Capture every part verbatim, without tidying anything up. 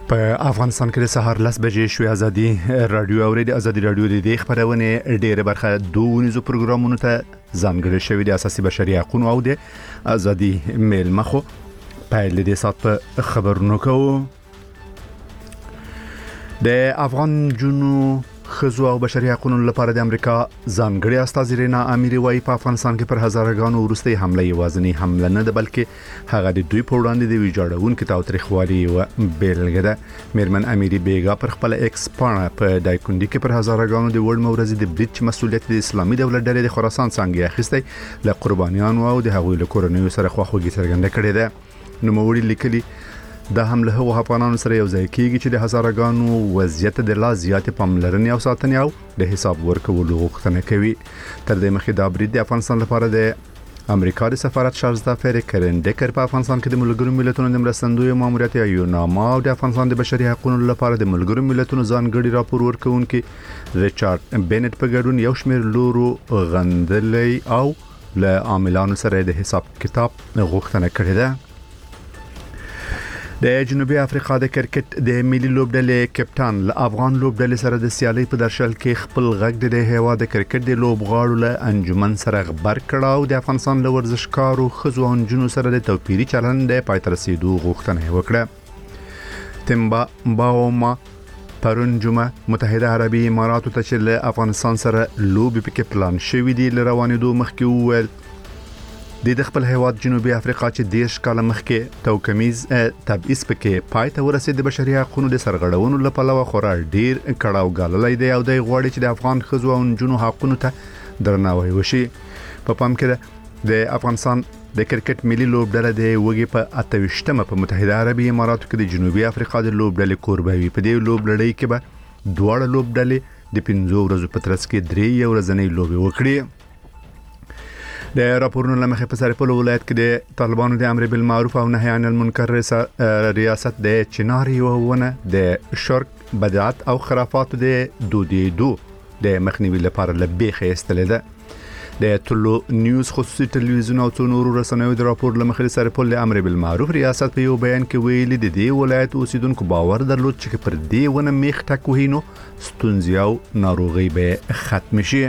په افغانستان کې د سهار لس بجې شوې ازادي رادیو اورېدي ازادي رادیو د دې خبرونه ډېره برخه دوونیزو پروګرامونو ته ځانګړي شوی د اساسي بشري حقوقو او د ازادي میل مخو په دې سات په خبرونو کوو د افغان جنو خزو او بشري حقوقو لپاره د امریکا ځانګړي استاذ رینا اميري وايي په افغانستان کې پر هزارګانو ورستي حمله یوازنی حمله نه ده بلکې هغه د دوی په وړاندې د ویجاړون کې تاوتریخوالي او بیلګه ده میرمن اميري بیګا پر خپل ایکس پاڼه په دایکوندي کې پر هزارګانو د وړ مورزي د بریټ مسؤلیت د اسلامي دولت ډلې د خراسان څنګه اخیسته ل قربانيان او د هغوی له کورنیو سره خواخوږي څرګنده کړې ده نو موري لیکلي د حمله هغه افغانانو سره یو ځای کیږي چې د هزارګانو وضعیت د لا زیات پاملرنې او ساتنې او د حساب ورکولو غوښتنه کوي تر دې مخکې د برید د افغانستان لپاره د امریکا د سفارت شارزدا فری کرندکر په افغانستان کې د ملګرو ملتونو د مرستندوی ماموریت یو نامه او د افغانستان د بشري حقوقو لپاره د ملګرو ملتونو ځانګړي راپور ورکونکي ریچارډ بنت په ګډون یو شمېر لورو غندلې او له عاملانو سره د حساب کتاب غوښتنه کړې ده د جنوبي افریقا د کرکټ د ملي لوبډلې کپټان له افغان لوبډلې سره د سیالي په درشل کې خپل غږ د هوا د کرکټ د لوبغاړو له انجمن سره خبر کړه او د افغانستان له ورزشکارو خزو او جنونو سره د توپیري چلند د پای تر رسیدو غوښتنه وکړه تمبا باوما پرون جمعه متحده عربي اماراتو ته چې له افغانستان سره لوبي پکې پلان شوې دي ل روانېدو مخکې وویل د خپل هیواد جنوبي افریقا چې دیش کال مخکې توکمیز تبعیض پکې پای ته ورسید د بشري حقوقو د سرغړونو لپاره خورا ډیر کړهو غاللای دی او د غوړي چې د افغان خزو او جنو حقوقو ته درناوی وشي په پام کې د افغانستان د کرکټ ملي لوبډله د وګي په اتوشتمه په متحده عربي اماراتو کې د جنوبي افریقا د لوبډلې کوربوي په دې لوبډلې کې به دواړه لوبډلې د پنځو ورځو په ترڅ کې درې ورځنۍ لوبي وکړي د راپورونو لمخې په سرپل ولایت کې د طالبانو د امر بالمعروف او نهي عن المنکر ریاست د چناري ونه د شرک بدعت او خرافات د دودیدو د مخنیوي لپاره لبیخه استل ده د ټولو نیوز خصوصي ټلویزیون او څونورو رسنیو د راپور لمخې سرپل د امر بالمعروف ریاست په یو بیان کې ویلي د دې ولایت اوسیدونکو باور درلود چې پر دې ونه میخ ټکوهینو ستونزې او ناروغي به ختم شي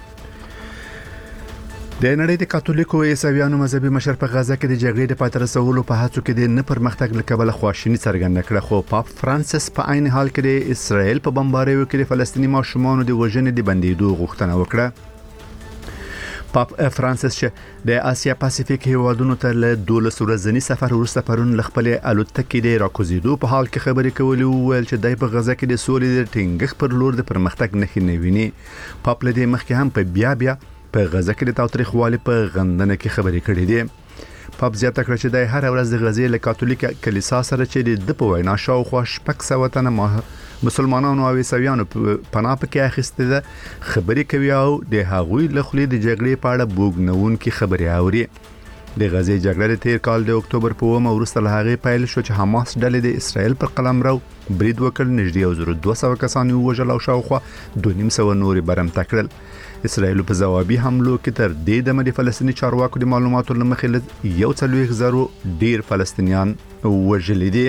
د نړۍ د کاتولیکو عیسویانو مذهبي مشر په غزا کې د جګړې د پاتې رسولو په هڅو کې د نه پرمختګ لکبل خواشینی څرګنده کړه خو پاپ فرانسیس په عین حال کې د اسرائیل په بمباریو کې د فلسطینی ماشومانو د وژنې د بندیدو غوښتنه وکړه پاپ فرانسیس چې د آسیا پاسفیک هیوادونو ته له دولس ورځنی سفر وروسته پرون خپل الوتکې د راکوزیدو په حال کې خبرې کولې ویل چې دای په غزا کې د سولې د ټینګښ پر لور د پرمختګ نښې نه ویني پاپ له دې مخکې هم په بیا بیا په غزا کې د تاوتریخوالي په غندنه کې خبرې کړې دي پاپ زیاته کړ چې د هر ورځ د غزې له کاتولیک کلیسا سره چې د په وینا شاوخوا شپږ سوه تنه مسلمانانو او عیسویانو پناه پکې اخیسته ده خبرې کوي او د هغوی له خلې د جګړې په اړه بوګنون کې خبرې اوري د غزې جګړه د تیر کال د اکتوبر په اومه وروسته له هغې پیل شو چې حماس ډلې د اسرائیل پر قلمرو برید وکړ نږدې یو زر دوه سوه کسان ووژل او شاوخوا دوه نیم سوه نورې برمته کړل اسرائیل په ځوابي حملو کې تر دې دمه د فلسطیني چارواکو د معلوماتو لمخې یو څلوېښت زره ډیر فلسطینیان وژلي دي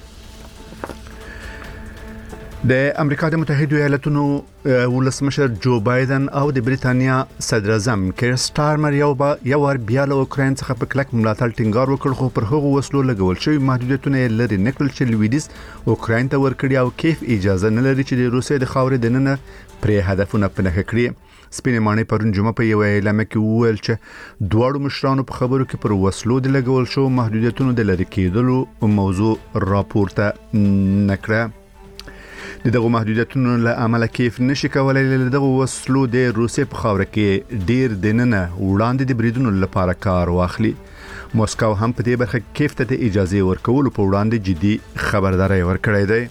د امریکا د متحده ایالاتونو ولسمشر جو بایدن او د بریتانیا صدر اعظم کیر سټارمر یو با یو ور بیا له اوکراین څخه په کلک ملاتړ ټینګار وکړ خو پر هغه وسلو لګول شوی محدودیتونه لري نکړل چې لویدیز اوکراین ته ورکړي او کیف اجازه نه لري چې د روسیې د خاورې دننه پرې هدفونه پنه کړي سپینې مانی پرون جمعه په یو اعلامیه کې وویل چې دواړو مشرانو په خبرو کې پر وسلو د لګول شو محدودیتونو د لری کېدلو موضوع راپورته نکړه د دغه محدودیتونو له امله کیف نشي کولای له دغه وسلو د روسیې په خاور کې ډیر دننه وړاندې د بریدونو لپاره کار واخلي موسکو هم په دې برخه کیف ته د اجازه ورکولو په وړاندې جدي خبرداري ورکړې ده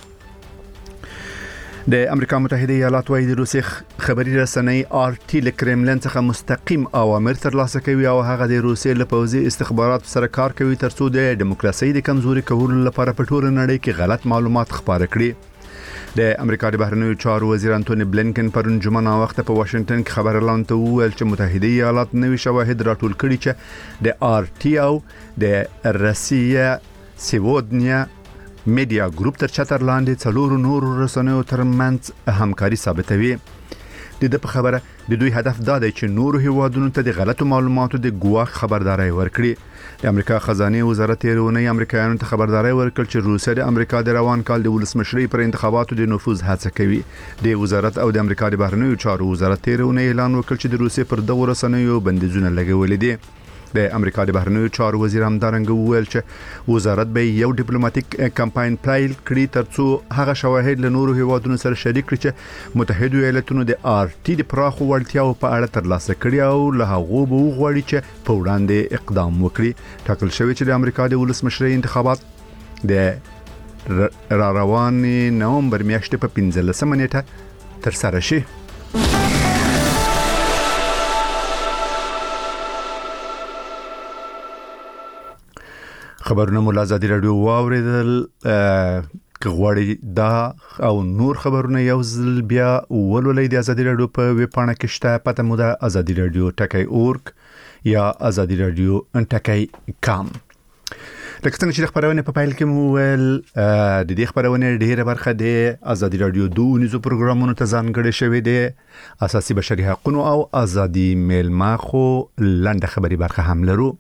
د امریکا متحده ایالات وايي د روسي خبري رسنۍ آر ټي ل کرملین څخه مستقیم اوامر ترلاسه کوي او هغه د روسي له پوځي استخبارات سره کار کوي ترڅو د دیموکراسي د کمزوري کولو لپاره په ټوله نړۍ کې غلط معلومات خپاره کړي د امریکا د بهرنیو چارو وزیر انټونی بلینکن پرون جمعه نا وخت په واشنگټن کې خبر اعلان ته وویل چې متحده ایالات نوي شواهد راټول کړي چې د آر ټي او د روسیې سیودنیا میډیا ګروپ تر چتر لاندې څلور نور رسنیو ترمنځ همکاري ثابتوي. د دې په خبره د دوی هدف دا دی چې نور هیوادونو ته د غلطو معلوماتو د ګواښ خبرداري ورکړي. د امریکا خزانه وزارت تیرونی امریکایانو ته خبرداري ورکړ چې روسیه د امریکا د روان کال د ولسمشرۍ پر انتخاباتو د نفوذ هڅه کوي. د وزارت او د امریکا د بهرنیو چارو وزارت تیرونی اعلان وکړ چې د روسیې پر دغه رسنیو بندیزونه لګولې دي. د امریکا د بهرنیو چارو وزیر همدارنګه وویل چې وزارت به یو ډیپلوماټیک کمپاین پیل کړي ترڅو هغه شواهد له نورو هیوادونو سره شریک کړي چې متحده ایالاتونو د آر ټي د پراخو وړتیاو په اړه ترلاسه کړي او له هغه به وغواړي چې په وړاندې اقدام وکړي. ټاکل شوی چې د امریکا د ولسمشرۍ انتخابات د را روان نومبر میاشتې په پنځلسمه نیټه تر سره شي. خبرونه مو لازم رادیو واوریدل. غواړي دا او نور خبرونه یو ځل بیا ولولئ د ازادي رادیو په ویب پاڼه کې شته. پته مو ده ازادي رادیو ټکی اورګ یا ازادي رادیو ټکی کام. لکه څنګه چې خبرونه په پایل کې مو ول د دې خبرونه ډیره برخه د ازادي رادیو دوه نيزو پروګرامونو ته ځانګړې شوې ده. اساسي بشري حقوقو او ازادي میلما خو لنډه خبري برخه هم لرو.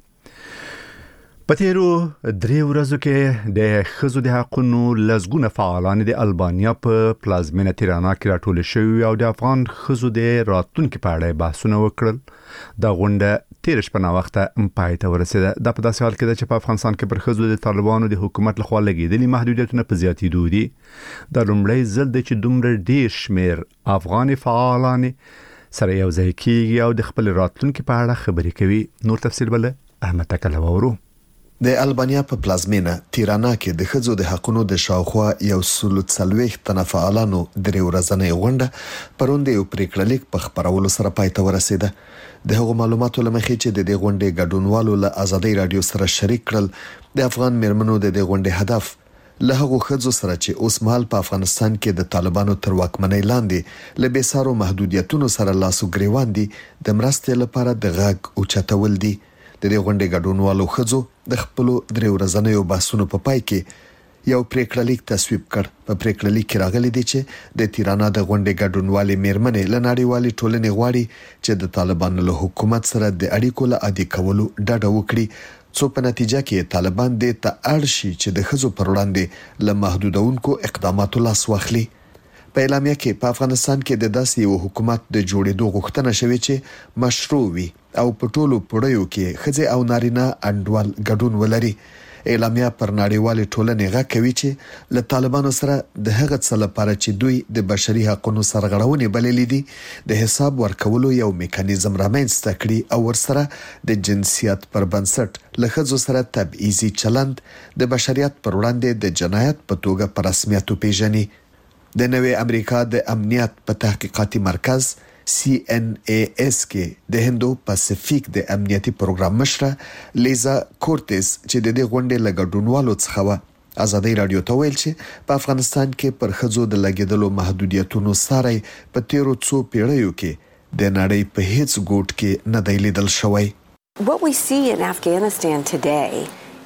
په تیرو درې ورځو کې د خزو د حقوقو لزګونه فعالان د البانیا په پلازمینه تیرانا کې راټول شوي او د افغان خزو د راتلونکو په اړه بحثونه وکړل. دا غونډه تیر شپه وخته پای ته ورسېده. د په داسې حال کې چې په افغانستان کې پر خزو د طالبانو د حکومت لخوا لګیدلي محدودیتونه په زیاتېدو دي. د لومړی ځل د چې دومره ډیر شمیر افغان فعالان سره یو ځای کېږي او د خپل راتلونکو په اړه خبرې کوي. نور تفصیل بل احمد تکل وورو. د البانیا په پلازمینه تیرانا کې د خزو د حقونو د شاوخوا یو سلو څلويخ تنه فعالانو درې ورځنۍ غونډه پروند یو پریکړلیک په خبرولو سره پای ته ورسېده. د هغو معلوماتو لمخې چې د دې غونډې ګډونوالو له ازادي رادیو سره شریک کړل، د افغان میرمنو د دې غونډې هدف له هغو خزو سره چې اوس مهال په افغانستان کې د طالبانو تر واکمنۍ لاندې له بیسارو محدودیتونو سره لاسو ګریوان دي د مرستې لپاره د غږ اوچتول دي. د دې غونډې ګډونوالو خزو د خپل درې ورځنیو بحثونو په پای کې یو پریکړلیک تصویب کړ. په پریکړلیک کې راغلي دي چې د تیرانا د غونډې ګډونوالي میرمنې له نړیوالې ټولنې غواړي چې د طالبانو له حکومت سره د اړیکو له عادي کولو ډډه وکړي، څو په نتیجه کې طالبان د تاړ شي چې د خزو پر وړاندې له محدودونکو اقداماتو لاس واخلي. په اعلامیه کې په افغانستان کې د داسې یو حکومت د جوړېدو غوښتنه شوې چې مشروع وي او په ټولو پړیو کې ښځې او نارینه انډول ګډون ولري. اعلامیه پر نړیوالې ټولنې غږ کوي چې له طالبانو سره د هغه څه لپاره چې دوی د بشري حقوقو سرغړونې بللې دي د حساب ورکولو یو میکانیزم رامنځته کړي او ورسره د جنسیت پر بنسټ له ښځو سره تبعیضي چلند د بشریت پر وړاندې د جنایت په توګه په رسمیت پیژني. د نوې امریکا د امنیت په تحقیقاتي مرکز سی ان ای اس کې د هندو پاسفیک د امنیتي پروګرام مشره لیزا کورتز چې د دې غونډې لګډونوالو څخه و ازادي رادیو ته ویل چې په افغانستان کې پر خزو د لګیدلو محدودیتونو سره په تیرو څو پیړیو کې د نړۍ په هیڅ ګوټ کې نه دی لیدل شوی. What we see in Afghanistan today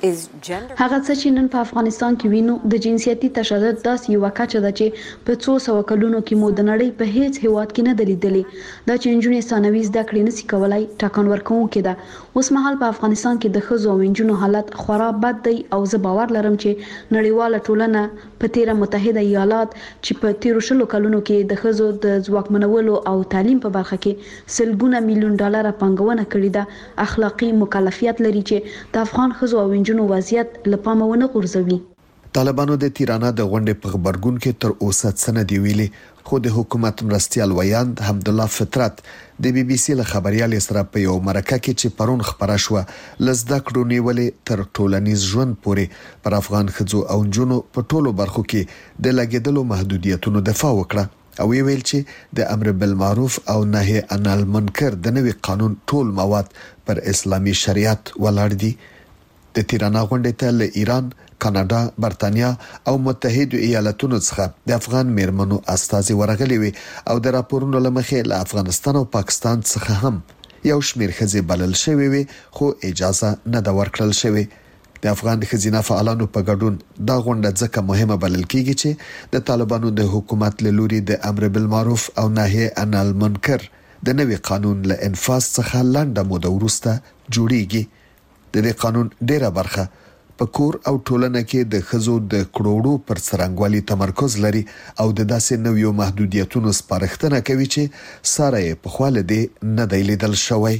هغه څه چې نن په افغانستان کې وینو د جنسیتي تشدد داسې یو کچه ده چې په څو سو کلونو کې مو د نړۍ په هیڅ هیواد کې نه دلیدلې. دا چې نجونې ثانوي زده کړې نشي کولای ټاکن ورکوونکې ده. اوس مهال په افغانستان کې د ښځو او نجونو حالت خورا بد دی او زه باور لرم چې نړیواله ټولنه په تیره متحده ایالات چې په تیرو شلو کلونو کې د ښځو د ځواکمنولو او تعلیم په برخه کې سلګونه میلیون ډالر پانګونه کړې ده، اخلاقی مکلفیت لري چې د افغان ښځو او نو وضعیت لپاره ونه غورځوي. طالبانو د تیرانا د غونډې په خبرګون کې تر اوسه څه نه دی ویلي، خو د حکومت مرستيال ویاند حمدالله فطرت د بي بي سي له خبريال سره په یو مرکه کې چې پرون خبره شو لزده کړو نیولې تر ټولنیز ژوند پورې پر افغان خځو او نجونو په ټولو برخو کې د لګیدلو محدودیتونو دفاع وکړه او ویل چې د امر بالمعروف او نهي عن المنکر د نوي قانون ټول مواد پر اسلامي شریعت ولاړ دي. د تیرانا غونډې ته له ایران، کاناډا، برتانیا او متحده ایالاتونو څخه د افغان میرمنو استازي ورغلي وي او د راپورونو لمخې له افغانستان او پاکستان څخه هم یو شمېر ښځې بلل شوی وي خو اجازه نه دا ورکړل شوی. د افغان خزینه فعالانو په ګډون دا غونډه ځکه مهمه بلل کیږي چې د طالبانو د حکومت له لوري د امر بالمعروف او نهي عن المنکر د نوي قانون له انفاذ څخه لنډه موده وروسته جوړیږي. د دې قانون ډیره برخه په کور او ټولنه کې د ښځو د کړوړو پر څرنګوالي تمرکز لري او د داسې نویو محدودیتونو سپارښتنه کوي چې ساره یې په خواله دی نه دی لیدل شوی.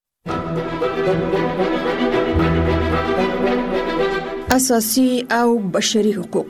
اساسي او بشري حقوق.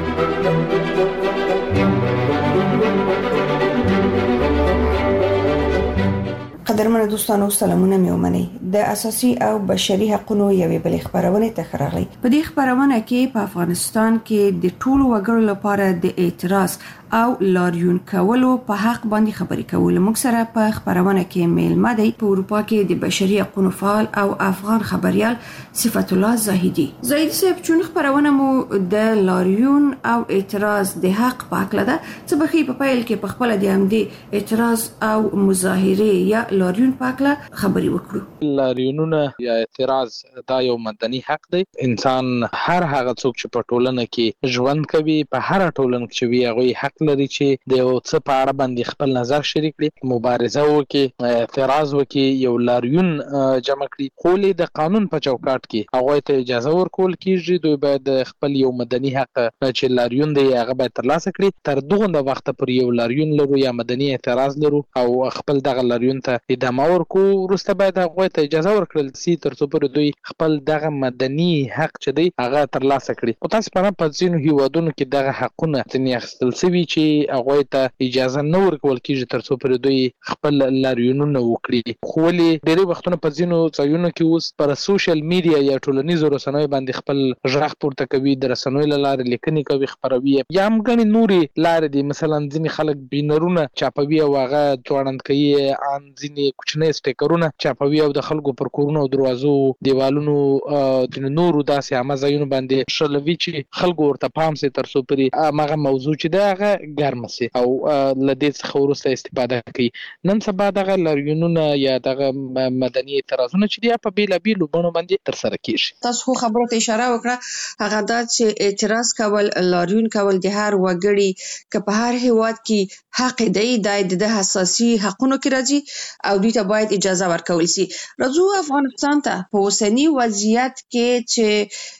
قدرمن دوستانو سلامونه مې ومنئ. د اساسي او بشري حقوقو یوې بلې خبرونه ته خراغلی. په دې خبرونه کې په افغانستان کې د ټولو وګړو لپاره د اعتراض او لاریون کولو په حق باندې خبرې کول. موږ سره په خبرونه کې میلمه دی په اروپا کې د بشري حقوقو فعال او افغان خبريال صفت الله زاهدي. زاهدي صاحب چون خبرونه مو د لاریون او اعتراض د حق په اړه ده چې بخي په پیل کې په خپل د همدې اعتراض او مظاهره یا لاریون په اړه خبرې وکړو. لاریونونه یا اعتراض دا یو مدني حق دی. انسان هر هغه څوک چې په ټولنه کې ژوند کوي په هر ټولنه کې وي هغه حق لري چې د یو څه په اړه باندې خپل نظر شریک کړي، مبارزه وکړي، اعتراض وکړي، یو لاریون جمع کړي. خو د قانون په چوکاټ کې هغه ته اجازه ورکول کیږي. دوی باید خپل یو مدني حق چې لاریون دی هغه باید ترلاسه کړي. تر دغه وخت پر یو لاریون لرو یا مدني اعتراض لرو او خپل دغه لاریون ته ادامه ورکو وروسته باید هغه ته اجازه ورکړل شي تر څو پر دوی خپل دغه مدني حق چې دی هغه ترلاسه کړي. او تاسو په اړه په ځینو هیوادونو کې دغه حقونه ځنې اخیستل شوي چې هغه ته اجازه نه ورکول کیږي تر څو پر دوی خپل لاریونونه وکړي. خو ولې ډېری وختونه په ځینو ځایونو کې اوس پر سوشل میډیا یا ټولنیزو رسنیو باندې خپل غږ پورته کوي، د رسنیو له لارې لیکنې کوي، خبروي یا هم ګڼې نورې لارې دي. مثلا ځینې خلک بینرونه چاپوي او هغه ځوړند کوي، ان ځینې کوچنۍ سټیکرونه چاپوي او د خلکو پر کورونو او دروازو دیوالونو د نورو داسې عامه ځایونو باندې شلوي چې خلکو ورته پام سي تر څو پرې هغه موضوع چې ده هغه ګرمه سي او له دې څخه وروسته استفاده کوي. نن سبا دغه لاریونونه یا دغه مدني اعتراضونه چې دی په بیلابیلو بڼو باندې ترسره کیږي. تاسو خو خبرو ته اشاره وکړه، هغه دا چې اعتراض کول، لاریون کول د هر وګړي که په هر هیواد کې حق دی، د اساسي حقوقو کې راځي او دوی ته باید اجازه ورکول شي. راځو افغانستان ته. په اوسنی وضعیت کې چې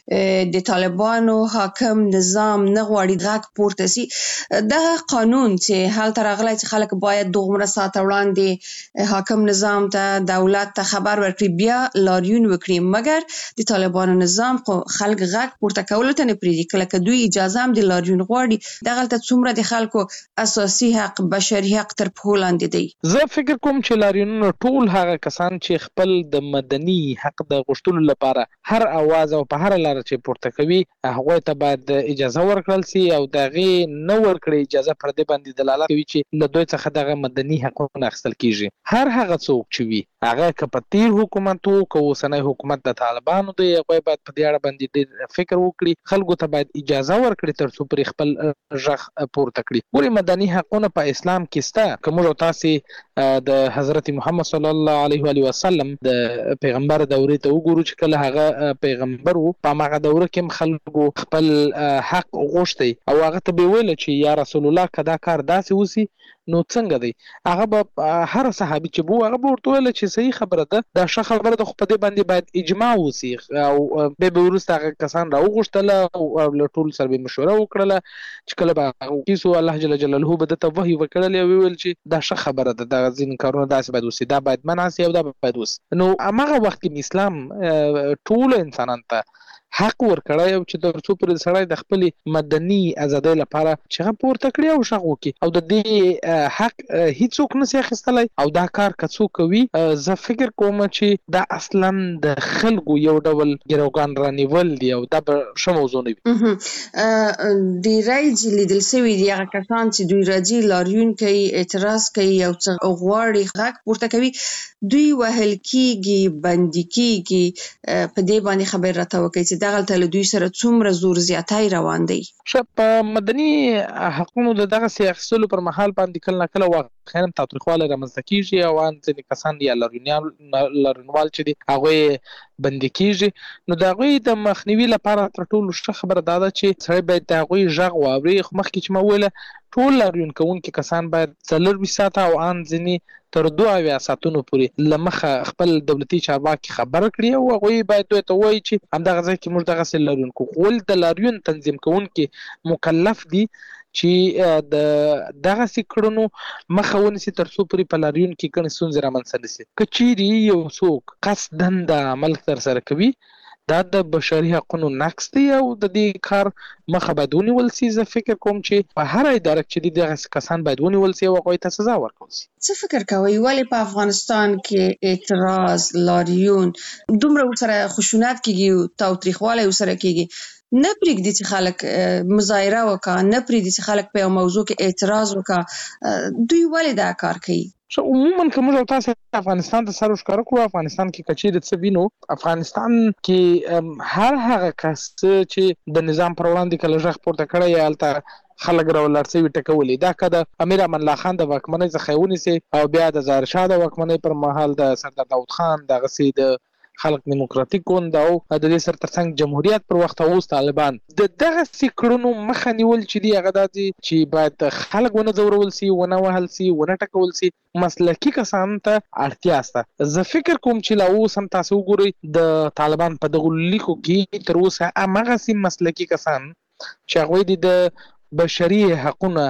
د طالبانو حاکم نظام نه غواړي غږ پورته شي، دغه قانون چې حال تر غلای چې خلک باید دومره ساعت وړاندې حاکم نظام ته دولت ته خبر ورکړي بیا لاریون وکړي، مګر د طالبانو نظام خو خلک غږ پورته کول ته نه پریږدي. کله که دوی اجازه هم د لاریون غواړي، دغه ته څومره د خلکو اساسي حق، بشري حق تر پښو لاندې دی. زه فکر کوم چې لاریونونه ټول هغه کسان چې خپل د مدني حق د غوښتلو لپاره هر اواز او په هر لار چې پورته کوي هغه ته باید اجازه ورکړل شي او دغه نه ورکړي اجازه پر دې باندې دلالت کوي چې له دوی څخه دغه مدني حقوق اخیستل کیږي. هر هغه څوک چې وي هغه کپتیر حکومت او کو اوسنۍ حکومت د طالبانو دی هغه باید په دې اړه باندې فکر وکړي. خلکو ته باید اجازه ورکړي تر څو پر خپل ژغ پورته کړي. ګوري مدني حقوق په اسلام کې سته. کوم تاسو د حضرت محمد صلی الله علیه و وسلم د پیغمبر دورې ته وګورو چې کله هغه پیغمبر وو په هغه دوره کې خلکو خپل حق غوښتي او هغه ته ویل چې یا رسول الله کدا کار داسې وسی نو څنګه دی. هغه به هر صحابي چې بو هغه ورته ویل چې صحیح خبره ده، دا ښه خبره ده، خو په دې باندې باید اجماع وسی او به به ورسته هغه کسان راوغښتل او له ټول سره به مشوره وکړه چې کله به کیسو الله جل جلاله به د توحید وکړل او ویل چې دا ښه خبره ده، دا ځین کارونه داسې باید وسی، دا باید منع سي او دا باید وسی. نو هغه وخت کې اسلام ټول انسانانو ته حق ورکړی او چې د څو پر سړی د خپل مدني ازادۍ لپاره چې هغه پورته کړی او شغ وکړي او د دې حق هیڅوک نشي اخیستلی او دا کار که څوک کوي زه فکر کوم چې دا اصلا د خلکو یو ډول ګروګان رانیول دی او دا به ښه موضوع نه وي. د رایج لیدل شوي دي هغه کسان چې دوی راځي لاریون کوي، اعتراض کوي او غواړي غږ پورته کوي، دوی وهل کیږي، بندي کیږي. په دې باندې خبر راته وکړي چې دغه له دوی سره څومره زور زیاتی روان دی. شپ مدني حقوقو د دغه سیاستلو پر مهال باندې کله کله ماسپخین تاوتریخوالی رامنځته کیږي او ان ځینې کسان یا لاریونیان لاریونوال چې دي هغوی بندي کیږي. نو د هغوی د مخنیوي لپاره تر ټولو ښه خبره دا ده چې سړی باید د هغوی غږ واوري. خو مخکې چې ما وویله ټول لاریون کوونکي کسان باید څلرویشت ساعته او ان ځینې تر دوه اویا ساعتونو پورې له مخه خپل دولتي چارواکي خبره کړي او هغوی باید دوی ته ووایي چې همدغه ځای کې موږ دغسې لاریون کوو. ولې د لاریون تنظیم کوونکي مکلف دي چې د دغسې کړنو مخه ونیسي تر څو پورې په لاریون کې کومې ستونزې رامنځته نه سي. که چیرې یو څوک قصداً د عمل ترسره کوي دا د بشري حقونو نقض دی او د دې کار مخه باید ونیول سي. زه فکر کوم چې په هر اداره کې چې دغسې کسان باید ونیول سي او هغوی ته سزا ورکړل سي. څه فکر کوئ ولې په افغانستان کې اعتراض، لاریون دومره ورسره خشونت کېږي او تاوتریخوالی ورسره کېږي؟ نه پرېږدي چې خلک مظاهره وکړي، نه پرېږدي چې خلک په یو موضوع کې اعتراض وکړي. دوی ولې دا کار کوي؟ عموما که موږ او تاسو افغانستان ته سر ورښکاره کړو، افغانستان کې که چیرې څه وینو، افغانستان کې هر هغه کس چې د نظام پر وړاندې کله غږ پورته کړی یا هلته خلک راولاړ سوي ټکولي، دا که د امیر امان الله خان د واکمنۍ څخه یې ونیسي او بیا د ظاهر شاه د واکمنۍ پر مهال د سردار داود خان دغسې د خلق دیموکراتیک ګوند او د دې سره ترڅنګ جمهوریت پر وخت اوس طالبان د دغسې کړنو مخه نیول چې دي هغه دا دي چې باید خلک ونه ځورول سي، ونه وهل سي، ونه ټکول سي. مسلکي کسانو ته اړتیا شته. زه فکر کوم چې لا اوس هم تاسو وګورئ د طالبان په دغو لیکو کې تر اوسه هماغسې مسلکي کسان چې هغوی دي د بشري حقونه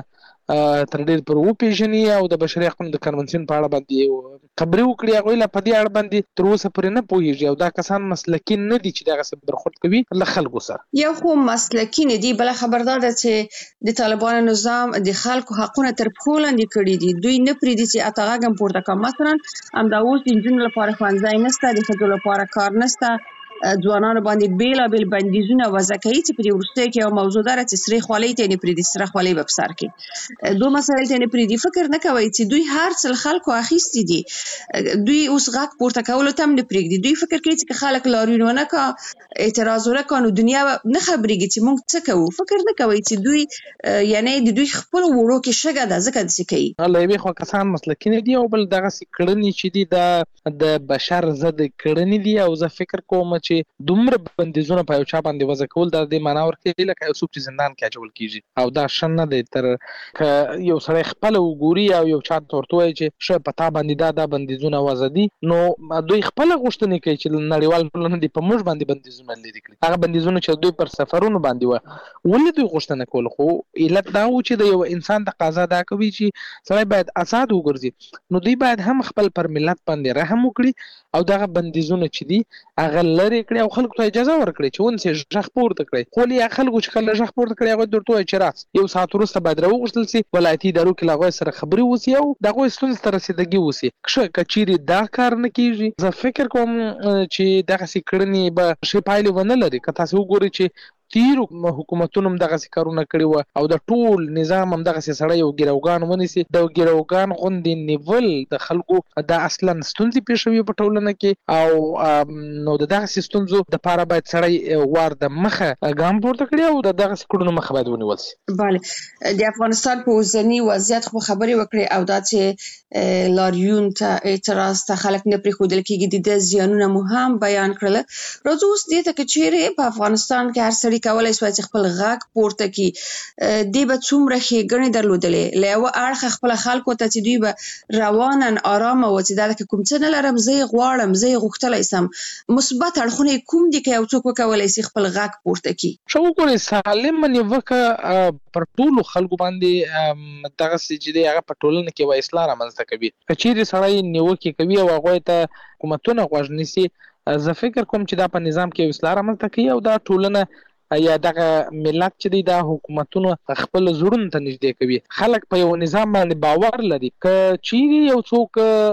تر ډېر پر وپېژني او د بشري حقونو د کنونسیون په اړه باندې خبرې وکړي، هغوی لا په دې اړه باندې تر اوسه پورې نه پوهېږي او دا کسان مسلکي نه دي چې دغسې برخورد کوي له خلکو سره. یو خو مسلکي نه دي، بله خبر دا ده چې د طالبانو نظام د خلکو حقونه تر پښو لاندې کړي دي. دوی نه پرېږدي چې اته غږ هم پورته کړي. مثلا همدا اوس د نجونو لپاره ښوونځی نشته، د ښځو لپاره کار نشته، ځوانانو باندې بېلابېل بندیزونه وضع کوي چې په دې وروستیو کې یو موضوع ده چې سرې خولۍ ته یې نه پرېږدي، سره خولۍ به په سر کړي، دوه مسایل ته یې نه پرېږدي. فکر نه کوئ چې دوی هر څه له خلکو اخیستي دي، دوی اوس غږ پورته کولو ته هم نه پرېږدي. دوی فکر کوي چې که خلک لاریون ونه کړه، اعتراض ونه کړه، نو دنیا نه خبرېږي چې موږ څه کوو. فکر نه کوئ چې دوی یعنې د دوی خپلو وړو کې شګه ده، ځکه داسې کوي. له یوې خوا کسان مسلکي نه دي او بل دغسې کړنې چې دي دا د بشر ضد کړنې دي او زه فکر کوم چې دومره بندیزونه په یو چا باندې وضع کول دا دې معنا ورکوي لکه یو څوک چې زندان کې اچول کېږي او دا ښه نه دی. تر که یو سړی خپله وګوري او یو چا ته ورته ووایي چې ښه په تا باندې دا دا بندیزونه وضع دي، نو دوی خپله غوښتنې کوي چې نړیوال ټولنه دې په موږ باندې بندیزونه لرې کړي. هغه بندیزونه چې دوی پر سفرونو باندې وه، ولې دوی غوښتنه کول؟ خو علت دا و چې د یو انسان تقاضا دا کوي چې سړی باید ازاد وګرځي، نو دوی باید هم خپل پر ملت باندې رحم وکړي او دغه بندیزونه چې دي هغه لرې کړي او خلکو ته اجازه ورکړي چې ونسي غږ پورته کړي. خو ولې خلکو چې کله غږ پورته کړي هغوی درته وایي چې راس یو ساعت وروسته باید راوغوښتل سي، ولایتي ادارو کې له هغوی سره خبرې وسي او د هغوی ستونزې ته رسېدګي وسي. ښه که چیرې دا کار نه کېږي، زه فکر کوم چې دغسې کړنې به ښې پایلې ونه لري. که تاسو وګورئ چې تیرو حکومتونو هم دغسې کارونه کړي وه او د ټول نظام هم دغسې سړی یو ګروګان ونیسي، د ګروګان غوندې نیول د خلکو دا اصلا ستونزې پېښوي په ټولنه کې او نو د دغسې ستونزو دپاره باید سړی وار د مخه ګام پورته کړي او د دغسې کړنو مخه باید ونیول سي. بله، د افغانستان په اوسني وضعیت خو خبرې وکړې او دا چې لاریون ته اعتراض ته خلک نه پرېښودل کېږي، د ده زیانونه مو هم بیان کړله. راځو اوس دې ته که چیرې په افغانستان کې هر سړي کولای شوی چې خپل غږ پورته کړي، دې به څومره ښېګڼې درلودلې. له یوه اړخه خپله خلکو ته چې دوی به رواناً ارامه وه چې دا لکه کوم څه نه لرم، زه یې غواړم، زه یې غوښتلی سم. مثبت اړخونه یې کوم دي که یو څوک وکولی شي خپل غږ پورته کړي؟ ښه وګورئ، سالمه نیوکه پر ټولو خلکو باندې دغسې چې دی هغه په ټولنه کې یوه اصلاح رامنځته کوي. که چیرې سړی نیوکې کوي او هغوی ته حکومتونه غوږ نیسي، زه فکر کوم چې دا په نظام کې یو اصلاح رامنځته کوي او دا ټولنه یا دغه ملت چې دی دا حکومتونه خپل زړونو ته نږدې کوي. خلک په یو نظام باندې باور لري. که چیرې یو څوک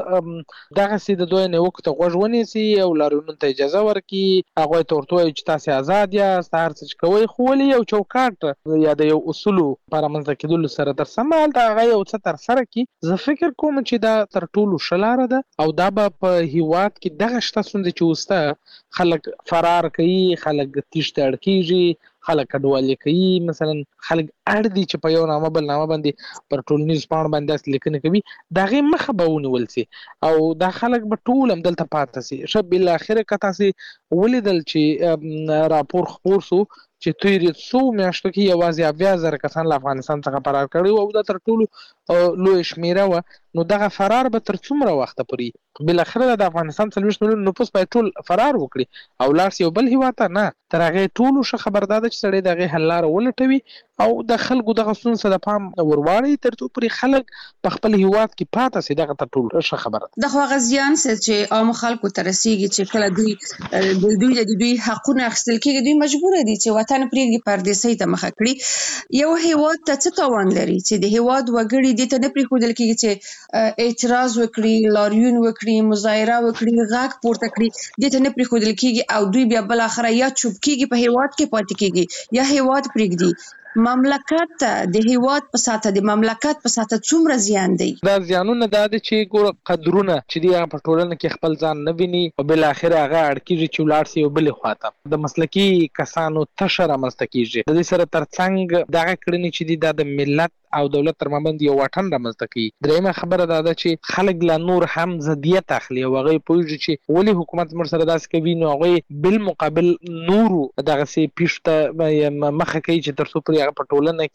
دغسې د دوی نیوکو ته غوږ ونیسي او لاریونونو ته اجازه ورکړي، هغوی ته ورته وایي چې تاسې آزاد یاست، هر څه چې کوئ، خو ولې یو چوکاټ یا د یو اصولو په رامنځته کېدلو سره تر سمه هلته هغه یو څه ترسره کړي، زه فکر کوم چې دا تر ټولو ښه لاره ده او دا به په هېواد کې دغه شته ستونزې چې اوس ته خلک فرار کوي، خلک تیښتې اړ کېږي خلک کډوالي کوي، مثلا خلک اړ دي چې په یو نامه بل نامه باندې پر ټولنیز پاڼو باندې داسې لیکنې کوي، د هغې مخه به ونیول سي او دا خلک به ټول همدلته پاتې سي. ښه بالاخره که تاسې ولیدل چې راپور خپور سو چې تېرې څو میاشتو کې یوازې اویا زره کسان له افغانستان څخه فرار کړي وو او دا تر ټولو لویه شمېره وه. نو دغه فرار به تر څومره وخته پورې؟ بالاخره د افغانستان څلوېښت میلیون نفوس باید ټول فرار وکړي او لاړ سي یو بل هېواد ته. نه، تر هغې ټولو ښه خبر دا ده چې سړی د هغې حل لاره ولټوي او د خلکو دغه ستونزو ته د پام ورواړي تر څو پورې خلک په خپل هېواد کې پاته سي. دغه تر ټولو ښه خبره ده. د خو هغه زیان چې عامو خلکو ته رسېږي چې کله دوی د دوی د دوی حقونه اخیستل کېږي، دوی مجبوره دي چې وطن پرېږدي، پردیسۍ ته مخه کړي. یو هېواد ته څه تاوان لري چې د هېواد وګړي دې ته نه پرېښودل کېږي چې اعتراض وکړي، لاریون وکړي، مظاهره وکړي، غږ پورته کړي، دې ته نه پرېښودل کېږي او دوی بیا بالاخره یا چوپ کېږي، په هېواد کې پاتې کېږي یا هېواد پرېږدي. مملکت ته د هېواد په ساته د مملکت په ساته څومره زیان دی؟ دا زیانونه دا دي چې ګوره قدرونه چې دي هغه په ټولنه کې خپل ځان نه ویني او بالاخره هغه اړ کېږي چې ولاړ سي یو بلې خواته. د مسلکي کسانو تشه رامنځته کېږي. د دې سره ترڅنګ دغه کړنې چې دي دا د ملت او دولت تر مابین یو واټن رامنځته کوي. درېیمه خبره دا ده چې خلک لا نور هم ضدیت اخلي او هغوی پوهېږي چې ولې حکومت موږ سره داسې کوي، نو هغوی بالمقابل نورو دغسې پیښو ته مخه کوي چې تر څو پورې هغه په ټولنه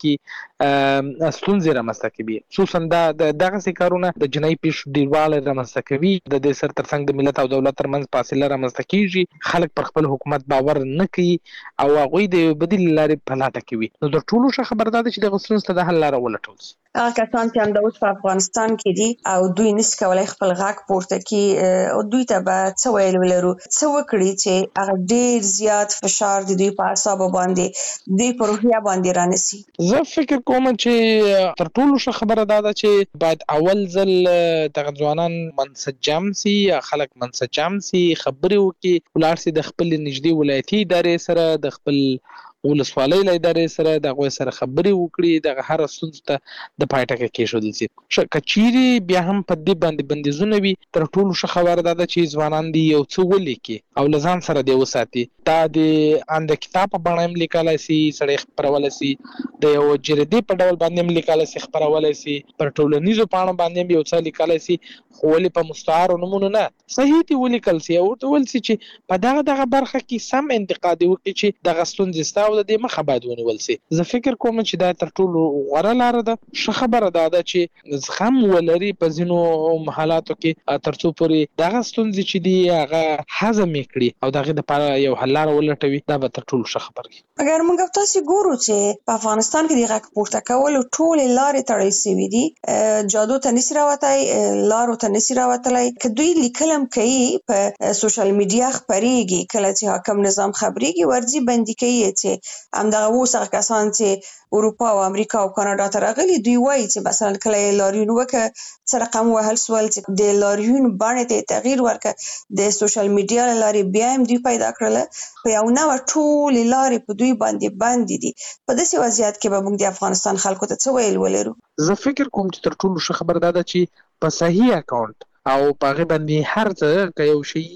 کې ستونزې رامنځته کوي. خصوصا دا دغسې کارونه د جنایي پیښو ډېروالی رامنځته کوي. د دې سره ترڅنګ د ملت او دولت ترمنځ فاصله رامنځته کېږي. خلک پر خپل حکومت باور نه کوي او هغوی د یو بدیل له لارې په لټه کوي. نو د ټولو ښه خبره دا ده چې دغه ستونزو ته د حل لاره ولټول سي. هغه کسان چې همدا اوس په افغانستان کې دي او دوی نشي کولی خپل غږ پورته کړي، او دوی ته به څه ویل ولرو؟ څه وکړي چې هغه ډېر زیات فشار د دوی په اعصابو باندې دوی په روحیه باندې رانسي؟ زه فکر کوم چې تر ټولو ښه خبره دا ده چې باید اول ځل دغه ځوانان منسجم سي، خلک منسجم سي، خبرې وکړي، ولاړ سي د خپلې نږدې ولایتي ادارې سره، د خپل ولسوالۍ له ادارې سره، د هغوی سره خبرې وکړي، دغه هره ستونزو ته د پای ټکی کېښودل سي. ښه که چیرې بیا هم په دې باندې بندیزونه وي، تر ټولو ښه خبره دا ده چې ځوانان دې یو څه ولیکي او له ځان سره دې وساتي. دا د ان د کتاب په بڼه هم لیکلی سي، سړی خپرولی سي، د یو جریدې په ډول باندې هم لیکلی سي، خپرولی سي، پر ټولنیزو پاڼو باندې هم یو څه لیکلی سي، خو ولې په مستعارو نومونو نه، صحیح دې ولیکل سي او ورته وویل سي چې په دغه دغه برخه کې سم انتقاد یې وکړي چې دغه ستونزې ستا او د دې مخه باید ونیول سي. زه فکر کوم چې دا تر ټولو غوره لاره ده. ښه خبره دا ده چې زغم ولري په ځینو حالاتو کې تر څو پورې دغه ستونزې چې دي هغه هضم یې کړي او د هغې دپاره یو حل لاره ولټوي. دا به تر ټولو ښه خبره وي. اگر موږ تاسې ګورو چې په افغانستان کې د غږ پورته کولو ټولې لارې تړل سوي دي، جادو ته نشي راوتی، لارو ته نشي راوتلی. که دوی لیکل هم کوي په سوشل میډیا خپرېږي، کله چې حاکم نظام خبرېږي ورځي بندي کوي چې همدغه اوس هغه کسان چې اروپا او امریکا او کاناډا ته راغلي دوی وایي چې مثلا کله یې لاریون وکړه، څه رقم وهل سول چې د لاریون بڼې ته تغییر ورکړه، د سوشل میډیا له لارې بیا هم دوی پیدا کړله، په یو نوع ټولې لارې په دوی باندې بندې دي. په داسې وضعیت کې به موږ د افغانستان خلکو ته څه ویل ولرو؟ زه فکر کوم چې تر ټولو ښه خبره دا ده چې په صحیح اکاونټ او په هغې باندې هر څه که یو شی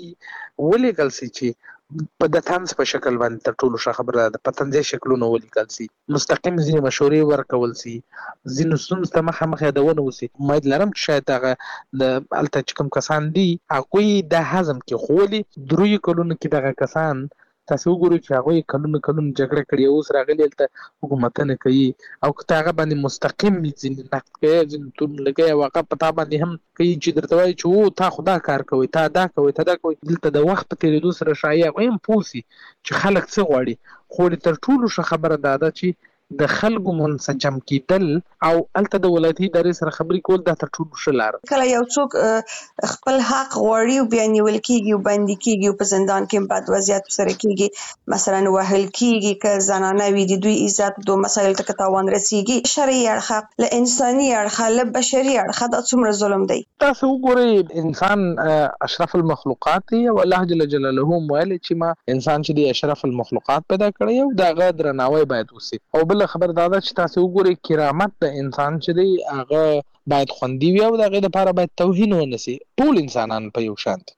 ولیکل سي چې په د طنز په شکل باندې تر ټولو ښه خبره ده، په طنزي شکلونو ولیکل سي، مستقیم ځینې مشورې ورکول سي، ځینو ستونزو ته مخامخ یادونه وسي. امید لرم چې شاید هغه د هلته چې کوم کسان دي هغوی دا هضم کړي، خو ولې دریو کلونو کې دغه کسان تاسې وګورئ چې هغوی کلونه کلونه جګړه کړې، اوس راغلي هلته حکومتونه کوي او که ته هغه باندې مستقیم ځینې نقد کوي، ځینې تورونه لګوي او هغه په تا باندې هم کوي چې درته وایي چې او تا خو دا کار کوئ، تا دا کوئ، تا دا کوئ. دلته د وخت په تېرېدو سره ښایي هغوی هم پوه سي چې خلک څه غواړي. خو تر ټولو ښه خبره دا ده چې د خلکو منسجم کېدل او هلته د ولایتي ادارې سره خبرې کول دا تر ټولو ښه لاره. کله یو څوک خپل حق غواړي او بیا نیول کېږي او بندي کېږي او په زندان کې بد وضعیت سره کېږي، مثلا وهل کېږي، که زنانه وي د دوی عزت دو مسایل ته که تاوان رسېږي، شرعي اړخه له انساني اړخه له بشري اړخه دا څومره ظلم دی. تاسې وګورئ انسان اشرف المخلوقات دی او الله جل جلاله هم ویلي چې ما انسان چې دی اشرف المخلوقات پیدا کړی او د هغه درناوی باید وسي. او بله خبر دا ده چې تاسې وګورئ کرامت د انسان چې دی هغه باید خوندي وي او د هغې دپاره باید توهین ونه سي. ټول انسانان په یو شان دي.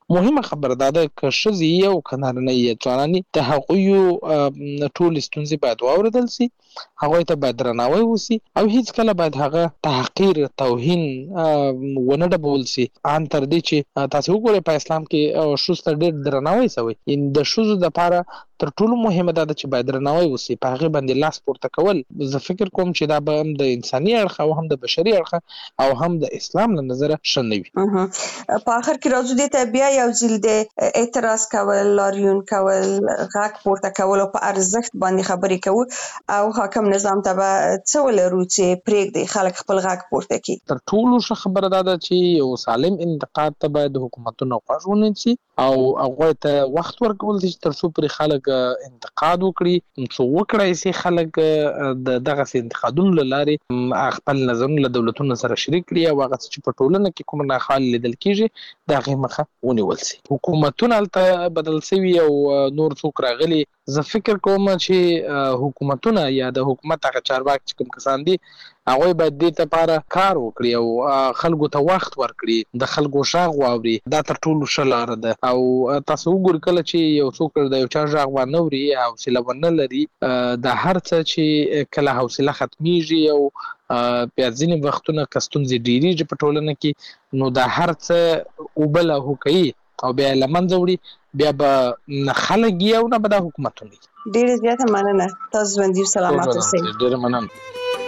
مهمه خبره ده ک شزي او کنارنه یې ځوانانی ته هغوی ټول ستونزې باید واوریدل شي هغه ته باید درناوی وسی او هیڅ کله باید هغه تحقیر توهین ونه ډبول شي ان تر دې چې تاسو وګورئ په اسلام کې شوست ډېر درناوی شوی ان د شوزو د لپاره تر ټولو مهمه ده چې باید درناوی وسی په هغه باندې لاس پورته کول زه فکر کوم چې دا به هم د انساني اړخ او هم د بشري اړخ او هم د اسلام له نظره شنوي په اخر کې راځو د ته بیا یو ځل د اعتراض کول لاریون کول غاک پورته کول او په ارزښت باندې خبرې کوو او حاکم نظام ته به څه ولرو چې پرېږدي خلک خپل غاک پورته کړي تر ټولو ښه خبره ده چې یو سالم انتقاد ته باید حکومتونه غوږ ونیسي او هغه ته وخت ورکول چې تر څو پر خلک انتقاد وکړي څو وکړای شي خلک د دغه انتقادونو لاره خپل نظرونه له دولتونو سره شریک کړي او هغه چې په ټولنه کې کوم نه خال لیدل کیږي دا غي مخه ونیول شي حکومتونه الته بدل شوی او نور څوک راغلي زه فکر کوم چې حکومتونه یا د حکومت هغه چارواکي چې کوم کسان دي هغه باید د ته لپاره کار وکړي او خلکو ته وخت ورکړي د خلکو شاغ واوري دا تر ټولو شلاره ده او تاسو وګورئ کله چې یو څوک د یو چا شاغ ونوري او حوصله لري د هر څه چې کله حوصله ختميږي او په ځینې وختونو کستونځي ډیریږي په ټولنه کې نو د هر څه وبله هوکي او بیا لمنځه وړي بیا به خلک یو نه به د حکومتونه ډېر زیاته مننه تاسو باندې سلامات اوسئ ډېر مننه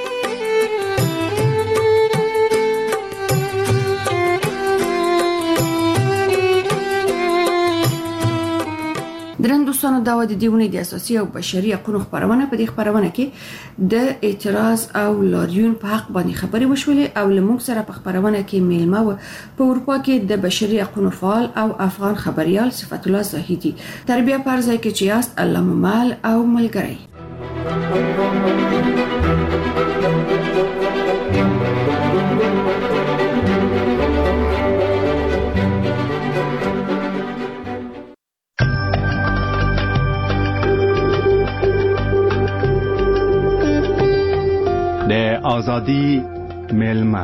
درن دوستانو دا د دیونه د اساسي او بشري حقوقو خبرونه په دې خبرونه کې د اعتراض او لاریون په حق باندې خبرې وشولې او لموږ سره په خبرونه کې میلمه و په اروپا کې د بشري حقوقو فعال او افغان خبريال صفت الله زاهدي تربیه پر ځای کې چې است الله مال او ملګری آزادی میلمه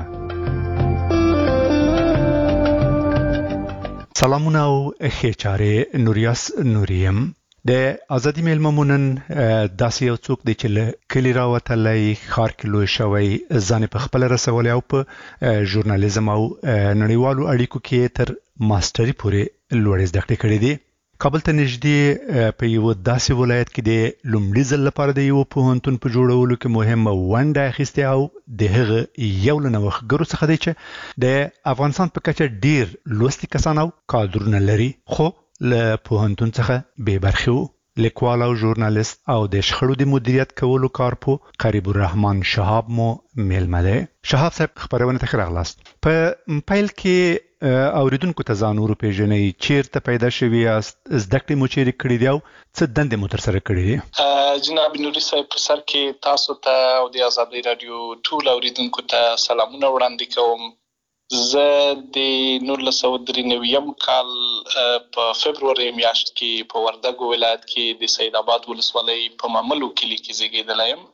سلامونه او خیچاره نوریاس نوریم د آزادی میلمه مونن داسې یو څوک دی چې له کلی راوتلی ښار کې لوی شوی ځان په خپل رسولی او په ژورنالیزم او نړیوالو اړیکو کې تر ماستري پورې لوړې زده کړې کړې دي کابل ته نږدې په یو داسې ولایت کې د لومړي ځل لپاره د یو پوهنتون په جوړولو کې مهمه ونډه اخیستې او د هغه یو له نوښتګرو څخه دی چې د افغانستان په کچه ډیر لوستي کسان او کادرونه لري خو له پوهنتون څخه بې برخې وو لیکوال او ژورنالیست او د شخړو د مدیریت کولو کارپو قریب الرحمن شهاب مو میلمه دی شهاب صاحب خبرونه ته راغلاست په پیل کې اوریدونکو ته ځان ورپېژنئ چیرته پیدا شوي یاست زده کړې مو چیرې کړې دي او څه دندې مو ترسره کړې دي جناب نوري صاحب په سر کې تاسو ته او د آزادۍ راډیو ټول اوریدونکو ته سلامونه وړاندې کوم زه د نولس سوه درې نوي کال په فبروري میاشت کې په وردګو ولایت کې د سید آباد ولسوالۍ په ماملو کلي کې زیږېدلی یم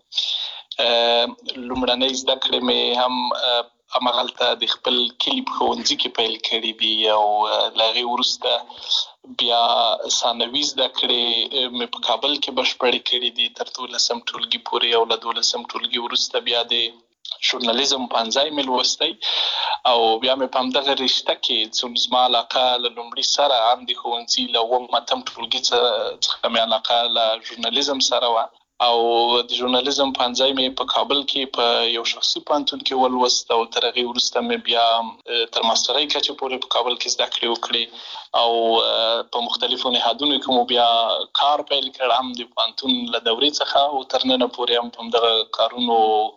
لومړنۍ زده کړې مې هم امغلته د خپل کلی په ښوونځي کې پیل کړي دي او له هغې وروسته بیا ثانوي زده کړې مې په کابل کې بشپړې کړي دي تر دولسم ټولګي پورې او له دولسم ټولګي وروسته بیا د ژورنالیزم پنځای مې لوستی او بیا مې په همدغه رشته کې څومره زما علاقه له لومړي سره هم د ښوونځي له اووم اتم ټولګي څخه مې علاقه له ژورنالیزم سره وه او د ژورنالیزم پنځای مې په کابل کې په یو شخصي پوهنتون کې ولوست او تر هغې وروسته مې بیا تر ماسترۍ کچې پورې په کابل کې زده کړې وکړې او په مختلفو نهادونو کې مو بیا کار پیل کړ هم د پوهنتون له دورې څخه او تر ننه پورې هم په همدغه کارونو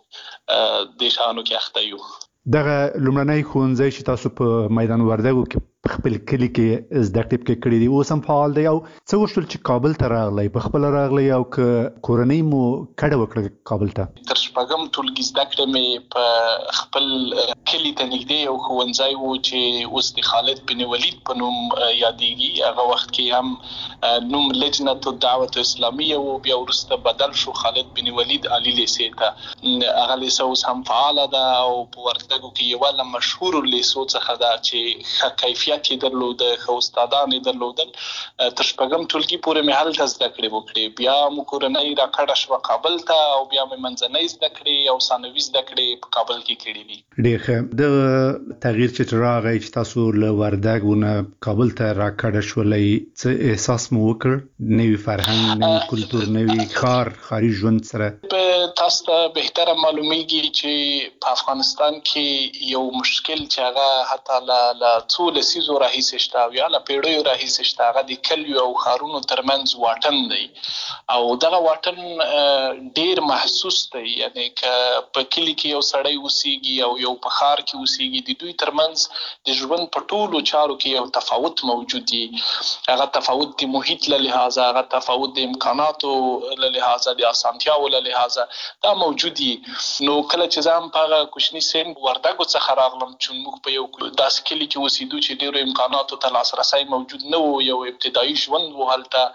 دې شیانو کې اخته یو دغه لومړنی ښوونځی چې تاسو په میدان وردګو کې په خپل کلی کې زده کړې کړې دي اوس هم فعال دی او څه وشول چې کابل ته راغلی په خپله راغلی او که کورنۍ مو کډه وکړه کابل ته تر شپږم ټولګي زده کړې مې په خپل کلي ته نږدې یو ښوونځی و چې اوس د خالد بن ولید په نوم یادېږي هغه وخت کې هم نوم لجنة الدعوة اسلامیه و بیا وروسته بدل شو خالد بن ولید عالی لیسې ته هغه لیسه اوس هم فعاله ده او په وردګو کې یوه له مشهورو لیسو څخه ده چې ښه کیفیت قابلیت یې درلود، ښه استادان یې درلودل. تر شپږم ټولګي پورې مې هلته زده کړې وکړې. بیا مو کورنۍ راکډه شوه کابل ته او بیا مې منځنۍ زده کړې او ثانوي زده کړې په کابل کې کړې دي. ډېر ښه. د تغییر چې راغی چې تاسو له وردګونه کابل ته راکډه شولئ، څه احساس مو وکړ؟ نوي فرهنګ، نوي کلتور، نوي ښار، ښاري ژوند سره؟ تاسو ته بهتره معلومیږي چې په افغانستان کې یو مشکل چې هغه حتی له څو لسیزو راهیسې شته او یا له پیړیو راهیسې شته، هغه د کلیو او ښارونو ترمنځ واټن دی او دغه واټن ډېر محسوس دی. یعنې که په کلي کې یو سړی اوسیږي او یو په ښار کې اوسیږي، د دوی ترمنځ د ژوند په ټولو چارو کې یو تفاوت موجود دی. هغه تفاوت د محیط له لحاظه، هغه تفاوت د امکاناتو له لحاظه، د اسانتیاو له لحاظه دا موجود دي. نو کله چې زه هم په هغه کوچني سن وردګو څخه راغلم چې موږ په یو داسې کلي کې اوسېدو چې ډېرو امکاناتو ته لاسرسی موجود نه و، یو ابتدایي ژوند و هلته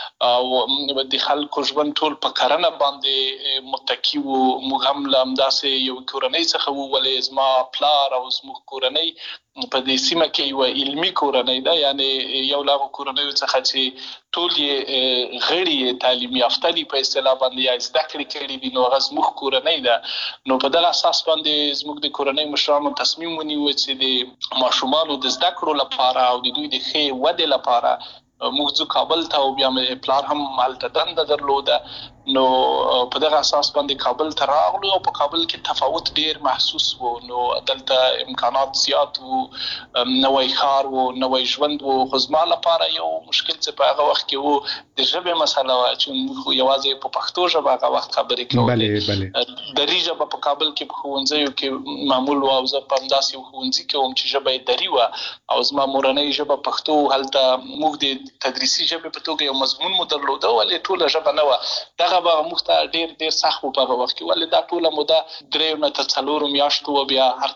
او د خلکو ژوند ټول په کرنه باندې متکی و. موږ هم له همداسې یو کورنۍ څخه وو، ولې زما پلار او زموږ کورنۍ په دې سیمه کې یو علمي کورنۍ ده، یعنی یو له هغو کورنیو څخه چې ټول یې غړي تعلیم یافته دي په اصطلاح باندې یا زده کړې کړي دي، نو هغه زموږ کورنۍ ده. نو په دغه اساس باندې زموږ د کورنۍ مشرانو تصمیم ونیو چې د ماشومانو د زده کړو لپاره او د دوی د ښې ودې لپاره موږ ځو کابل ته او بیا مې پلار هم هلته دنده درلوده. نو په دغه اساس باندې کابل ته راغلو او په کابل کې تفاوت ډېر محسوس و. نو دلته امکانات زیات وو، نوی ښار وو، نوی ژوند وو. خو زما لپاره یو مشکل چې په هغه وخت کې وو د ژبې مسله وه، چې موږ یوازې په پښتو ژبه هغه وخت خبرې کولې. دري ژبه په کابل کې په ښوونځیو کې معمول وه او زه په همداسې یو ښوونځي کې وم چې ژبه یې دري وه او زما مورنۍ ژبه پښتو. هلته موږ د تدریسي ژبې په توګه یو مضمون مو درلوده، ولې ټوله ژبه نه وه. دغه به موږ ته ډېر ډېر سخت و په هغه وخت کې، ولې دا ټوله موده دریو نه تر څلورو میاشتو و، بیا هر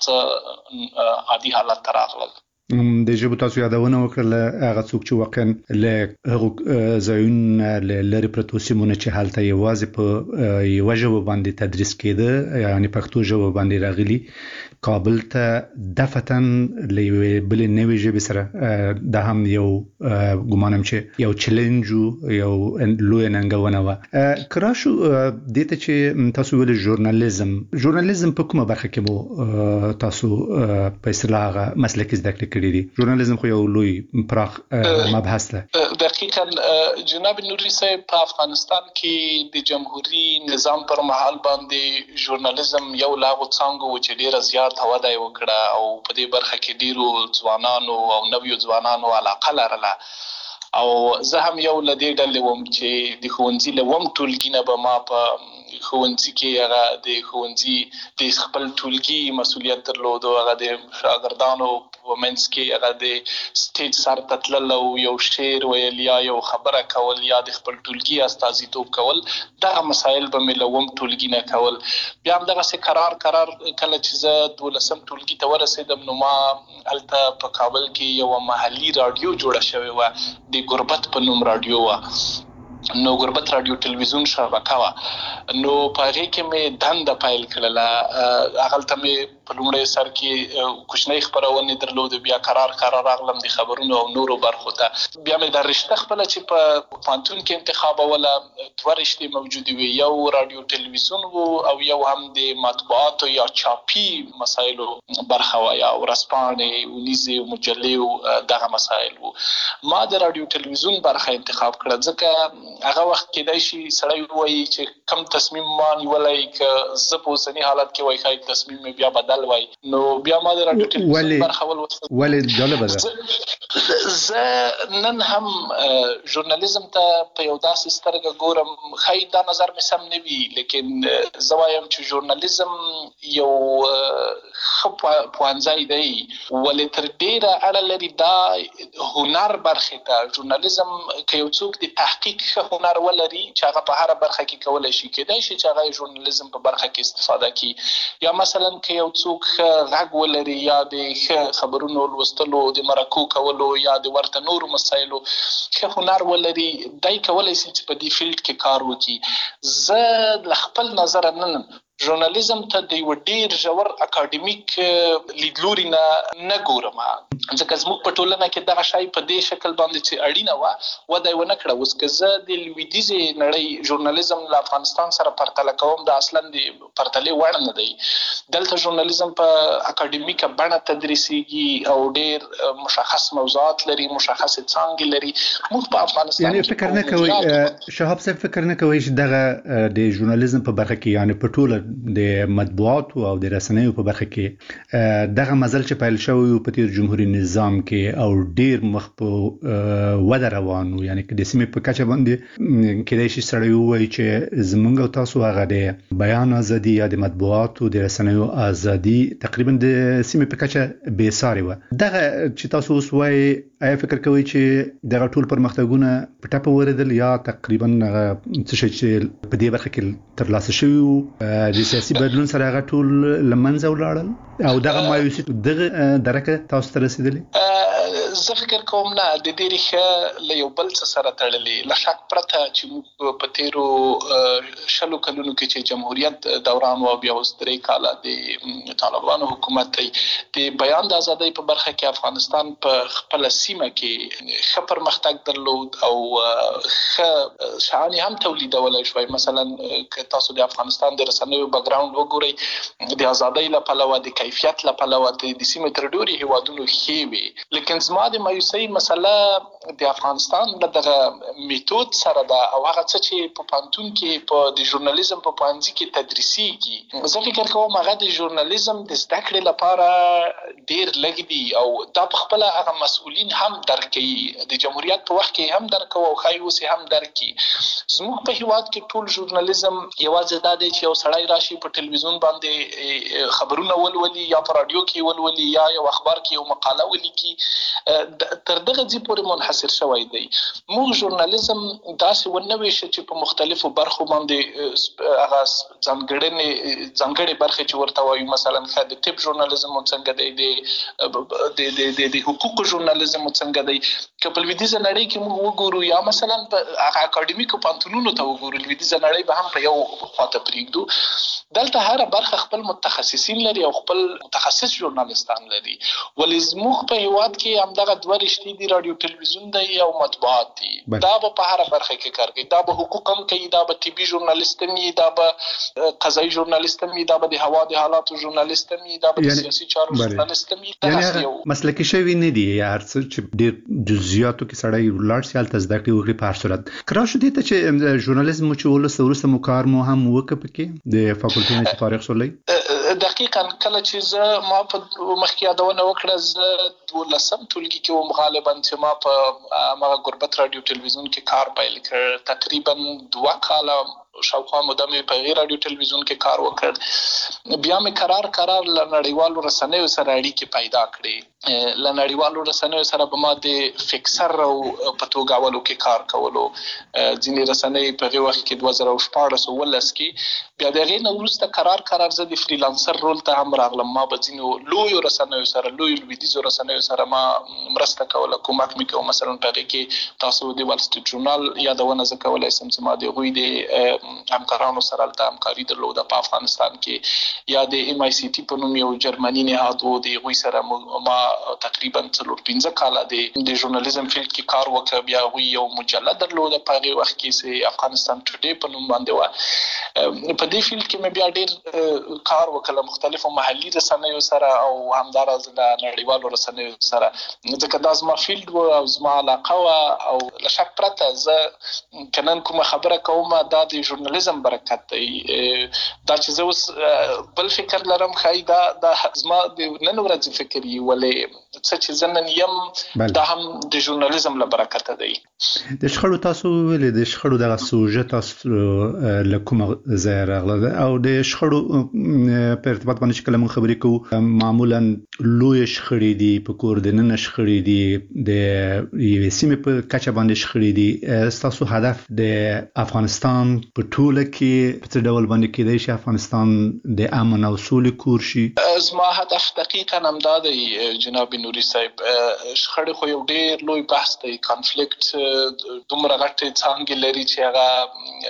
څه عادي حالت ته راغلل. د ژبو تاسو یادونه وکړله، هغه څوک چې واقعا له هغو ځایونو له لرې پرتو سیمونو چې هلته یوازې په یوه ژبه باندې تدریس کېده، یعنې پښتو ژبه باندې راغلي، کابل ته دفعتاً له یوې بلې نوې ژبې سره، دا هم یو ګمانم چې یو چلنج و، یو لویه ننګونه وه. که راشو دې ته چې تاسو ویلې ژورنالیزم، ژورنالیزم په کومه برخه کې مو تاسو په اصطلاح هغه مسلکي زده کړې کړي دي؟ ژورنالیزم خو یو لوی پراخ مبحث ده. دقیقاً جناب نوري صاحب، په افغانستان کې د جمهوریت نظام پر مهال باندې ژورنالیزم یو له هغو څانګو و چې ډېره زیات وده یې وکړه او په دې برخه کې ډېرو ځوانانو او نویو ځوانانو علاقه لرله. او زه هم یو له دې ډلې وم چې د ښوونځي له اووم ټولګي نه به ما په ښوونځي کې هغه د ښوونځي د خپل ټولګي مسؤلیت درلود او هغه د شاګردانو په منځ کې هغه د سټیج سر ته تلل او یو شعر ویل یا یو خبره کول یا د خپل ټولګي استازیتوب کول. دغه مسایل به مې له اووم ټولګي نه کول. بیا همدغسې قرار قرار کله چې زه دولسم ټولګي ته ورسېدم، نو ما هلته په کابل کې یوه محلي راډیو جوړه شوې وه، د ګربت په نوم راډیو وه. نو ګربت راډیو ټلویزیون شبکه وه. نو په هغې کې مې دنده پیل کړله. هغلته مې په لومړی سر کې کوچنۍ خپرونې درلودې، بیا قرار قرار راغلم د خبرونو او نورو برخو ته. بیا مې دا رشته خپله چې په پوهنتون کې انتخابوله، دوه رشتې موجودې وې، یو راډیو ټلویزیون و او یو هم د مطبوعاتو یا چاپي مسایلو برخه وه، یا ورځپاڼې، اونیزې، مجلې، دغه مسایل و. ما د راډیو ټلویزیون برخه انتخاب کړه، ځکه هغه وخت کېدای شي سړی ووایي چې کم تصمیم ما نیولی، که زه په اوسني حالت کې وایي ښایي تصمیم مې بیا بدل وای. نو بیا ما د راډیو ټلویزیون برخه ولوستل. ولې جالبه ده؟ زه نن هم ژورنالیزم ته په یو داسې سترګه ګورم، ښایي دا نظر مې سم نه وي، لیکن زه وایم چې ژورنالیزم یو ښه پوهنځی دی، ولې تر ډېره اړه لري دا هنر برخې ته. ژورنالیزم که یو څوک د تحقیق ښه هنر ولري چې هغه په هره برخه کې کولی شي، کېدای شي چې هغه ژورنالیزم په برخه کې استفاده کړي. یا مثلا که یو څوک ښه غږ ولري یا د ښه خبرونو لوستلو، د مرکو کولو یا د ورته نورو مسایلو ښه هنر ولري، دی کولی شي چې په دې فیلډ کې کار وکړي. زه له خپل نظره نن ژورنالیزم ته د یو ډیر ژور اکاډمیک لیدلوري نه نه ګورم، ځکه زموږ په ټولنه کې دغه شی په دې شکل باندې چې اړینه وه وده یې ونه کړه. اوس که زه د لویدیځې نړۍ ژورنالیزم له افغانستان سره پرتله کوم، دا اصلا د پرتلې وړ نه دی. دلته ژورنالیزم په اکاډمیکه بڼه تدریسیږي او ډیر مشخص موضوعات لري، مشخص څانګې لري. موږ په افغانستان یعنی فکر نه کوي شهاب صاحب فکر نه کوي چې دغه د ژورنالیزم په برخه کې یعنی په ټوله د مطبوعاتو او د رسنیو په برخه کې دغه مزل چې پیل شوی په تیر جمهوریت نظام کې او ډیر مخ په وده روانو، یعنی د سیمې په کچه باندې کېدای شي سړی ووایي چې زمونږ او تاسو هغه د بیان ازادي یا د مطبوعاتو د رسنیو ازادي تقریبا د سیمې په کچه بې ساري وه. دغه چې تاسو اوس وایي آیا فکر کوئ چې دغه ټول پرمختګونه په ټپه ورېدل یا تقریبا څه شی چې په دې برخه کې ترلاسه شوي وو د سیاسي بدلون سره هغه ټول له منځه ولاړل او دغه مایوسي دغه درکه تاسو ته رسېدلې؟ زه فکر کوم نه، د دې ریښه له یو بل څه سره تړلې. له شک پرته چې موږ په تیرو شلو کلونو کې چې جمهوریت دوران و بیا اوس درې کاله د طالبانو حکومت دی، د بیان د ازادۍ په برخه کې افغانستان په خپله سیمه کې ښه پرمختګ درلود او ښه شعانې هم تولیدولی شوی. مثلا که تاسو د افغانستان د رسنیو بیکګراوند وګورئ، د ازادۍ له پلوه، د کیفیت له پلوه د سیمې تر ډېرو هیوادونو ښې وې. لیکن زما د مایوسۍ مسله د افغانستان له دغه میتود سره ده او هغه څه چې په پوهنتون کې په د ژورنالیزم په پوهنځي کې تدریسیږي. زه فکر کوم هغه د ژورنالیزم د زده کړې لپاره ډېر لږ دي او دا په خپله هغه مسؤلین هم درک کوي، د جمهوریت په وخت کې هم درک کوي او ښایي اوس هم درک کوي. زموږ په هیواد کې ټول ژورنالیزم یوازې دا دی چې یو سړی راشي په ټلویزیون باندې خبرونه ولولي یا په راډیو کې ولولي یا یو اخبار کې یو مقاله ولیکي، تر دغه ځای پورې منحصر شوی دی. موږ ژورنالیزم داسې ونه ویشه چې په مختلفو برخو باندې هغه ځانګړنې ځانګړې برخې چې ورته وایو، مثلا ښه د طب ژورنالیزم څنګه دی، د د حقوقو ژورنالیزم څنګه دی. که په لویدیځه نړۍ کې موږ وګورو یا مثلا په هغه اکاډمیکو پوهنتونونو ته وګورو، لویدیځه نړۍ به هم په یو خواته پرېږدو، دلته هره برخه خپل متخصصین لري او خپل متخصص ژورنالیستان لري. ولې زموږ په هیواد کې همدغه دوه رشتې دي، راډیو ټلویزیون دی او مطبوعات دي. دا به په هره برخه کې کار کوي، دا به حقوق هم کوي، دا به طبي ژورنالیست هم وي، دا به قضایي ژورنالیست هم وي، دا به د هوا د حالاتو ژورنالیست هم وي، دا به د سیاسي چارو ژورنالیست هم وي. یعنې مسلکي شوي نه دي یا هر څه چې ډېر جزئیاتو کې سړی ولاړ شي هلته زده کړې وکړي. په هر صورت که راشو دې ته چې ژورنالیزم مو چې ولسته وروسته مو کار مو هم وکړه پکې د فاکولټي نه چې فارغ شولئ؟ دقیقاً کله چې زه ما په مخکې یادونه وکړه، زه دولسم ټولګي کې وم غالبا چې ما په هغه غربت راډیو ټلویزیون کې کار پیل کړ. تقریبا دوه کاله شاوخوا موده مې په غیر راډیو ټلویزیون کې کار وکړ. بیا مې قرار قرار له نړیوالو رسنیو سره اړیکې پیدا کړې. له نړیوالو رسنیو سره به ما د فکسر او په توګاولو کې کار کولو. ځینې رسنۍ په هغې وخت کې دوه زره شپاړس اوولس کې. بیا د هغې نه وروسته قرار قرار زه د فریلانسر رول ته هم راغلم. ما به ځینو لویو رسنیو سره لویو لویدیځو رسنیو سره ما مرسته کوله، کومک مې کوه. مثلا په هغې کې تاسو د وال سټریټ ژورنال یادونه زه کولی شم چې ما د هغوی د همکارانو سره هلته همکاري درلوده په افغانستان کې، یا د ایم آی سی ټي په نوم یو جرمني نهاد و، د هغوی سره ما تقریبا څلور پنځه کاله د ژورنالیزم فیلډ کې کار وکړ. بیا هغوی یو مجله درلوده په هغې وخت کې چې افغانستان ټوډې په نوم باندې وه. په دې فیلډ کې مې بیا ډېر کار وکړ مختلفو محلي رسنیو سره او همداراز له نړیوالو رسنیو سره، ځکه دا زما فیلډ و او زما علاقه وه. او له شک پرته زه که نن کومه خبره کوم دا د ژورنالیزم برکت دی. دا چې زه اوس بل فکر لرم ښایي دا دا زما د نن ورځې فکر وي، ولې څه چې زه نن یم دا هم د ژورنالیزم له برکته دی. د شخړو تاسو ویلې د شخړو دغه سوژه تاسو له کومه ځایه راغله او د شخړو په ارتباط باندې چې کله موږ خبرې کوو معمولا لویې شخړې دي، په کور دننه شخړې دي، د یوې سیمې په کچه باندې شخړې دي. ستاسو هدف د افغانستان په ټوله کې په څه ډول باندې کېدای شي افغانستان د امن او سولې کور شي؟ زما هدف دقیقاً همدا دی جناب نوري صاحب. شخړې خو یو ډېر لوی بحث دی، کانفلیکټ دومره غټې څانګې لري چې هغه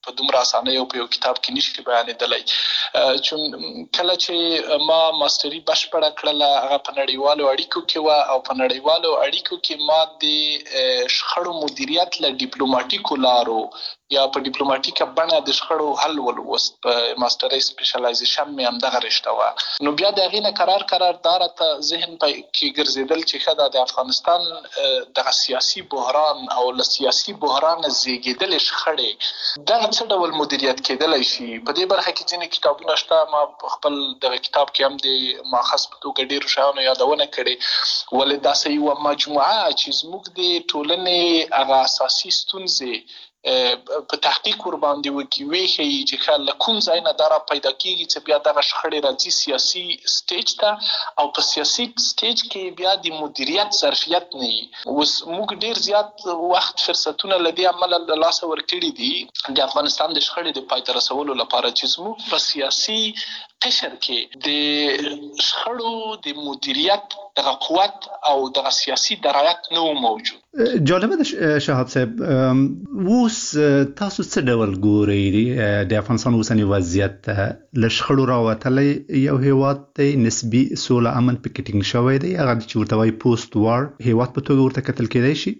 په دومره اسانۍ او په یو کتاب کې نشي بیانېدلی. چون کله چې ما ماستري بشپړه کړله هغه په نړیوالو اړیکو کې و او په نړیوالو اړیکو کې ما د شخړو مدیریت له ډیپلوماټیکو لارو یا په ډیپلوماټیکه بڼه د شخړو حل ولوست. په ماستري سپیشلایزیشن مې هم دغه رشته وه. نو بیا د هغې نه قرار قرار داره ته ذهن په کې ګرځېدل چې ښه ده د افغانستان دغه سیاسي بحران او له سیاسي بحرانه زیږېدلې شخړې دغه څه ډول مدیریت کېدلی شي. په دې برخه کې ځینې کتابونه شته. ما په خپل دغه کتاب کې هم د ماخذ په توګه ډېرو شیانو یادونه کړې، ولې داسې یوه مجموعه چې زموږ د ټولنې هغه اساسي ستونزې په تحقیق ور باندې وکړي، وښیي چې ښه له کوم ځای نه دا را پیدا کېږي چې بیا دغه شخړې راځي سیاسي سټیج ته، او په سیاسي سټیج کې بیا د مدیریت ظرفیت نه وي. اوس موږ ډېر زیات وخت فرصتونه له دې امله له لاسه ورکړي دي د افغانستان د شخړې د پای ته رسولو لپاره چې زموږ په سیاسي قشر کې د شخړو د مدیریت دغه قوت او دغه سیاسي درایت نه موجود. جالبه ده شهاب صاحب، اوس تاسو څه ډول ګورئ د افغانستان اوسنی وضعیت؟ له شخړو راوتلی یو هیواد دی، نسبي سوله امن پکې ټینګ شوی دی، هغه چې ورته وایي پوسټ وار هیواد په توګه ورته کتل کېدای شي.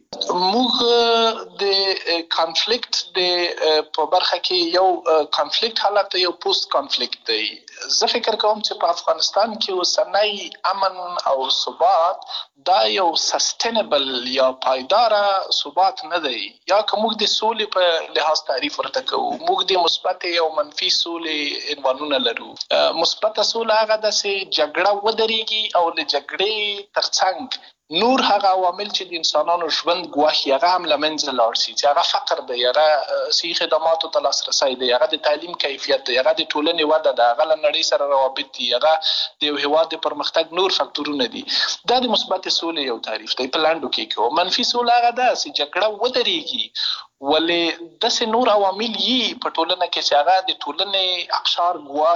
موږ د کانفلیکټ د په برخه کې یو کانفلیکټ حالت یو پوسټ کانفلیکټ دی. زه فکر کوم چې په افغانستان کې اوسنی امن او ثبات دا یو سستینبل یا پایداره ثبات نه دی. یا که موږ د سولې په لحاظ تعریف ورته کوو، موږ د مثبت او منفي سولې عنوانونه لرو. مثبت سوله هغه ده چې جګړه ودرېږي او د جګړې ترڅنګ نور هغه عوامل چې د انسانانو ژوند ګواښي هغه هم له منځه لاړ شي، چې هغه فقر دی، هغه صحي خدماتو ته لاسرسی دی، هغه د تعلیم کیفیت دی، هغه د ټولنې وده ده، هغه له نړۍ سره روابط دي، هغه د یو هېواد د پرمختګ نور فکتورونه دي. دا د مثبت سولې یو تعریف دی په لنډو کې کوو. منفي سوله هغه ده چې جګړه ودرېږي ولې داسې نور عوامل یي په ټولنه کې چې هغه د ټولنې اقشار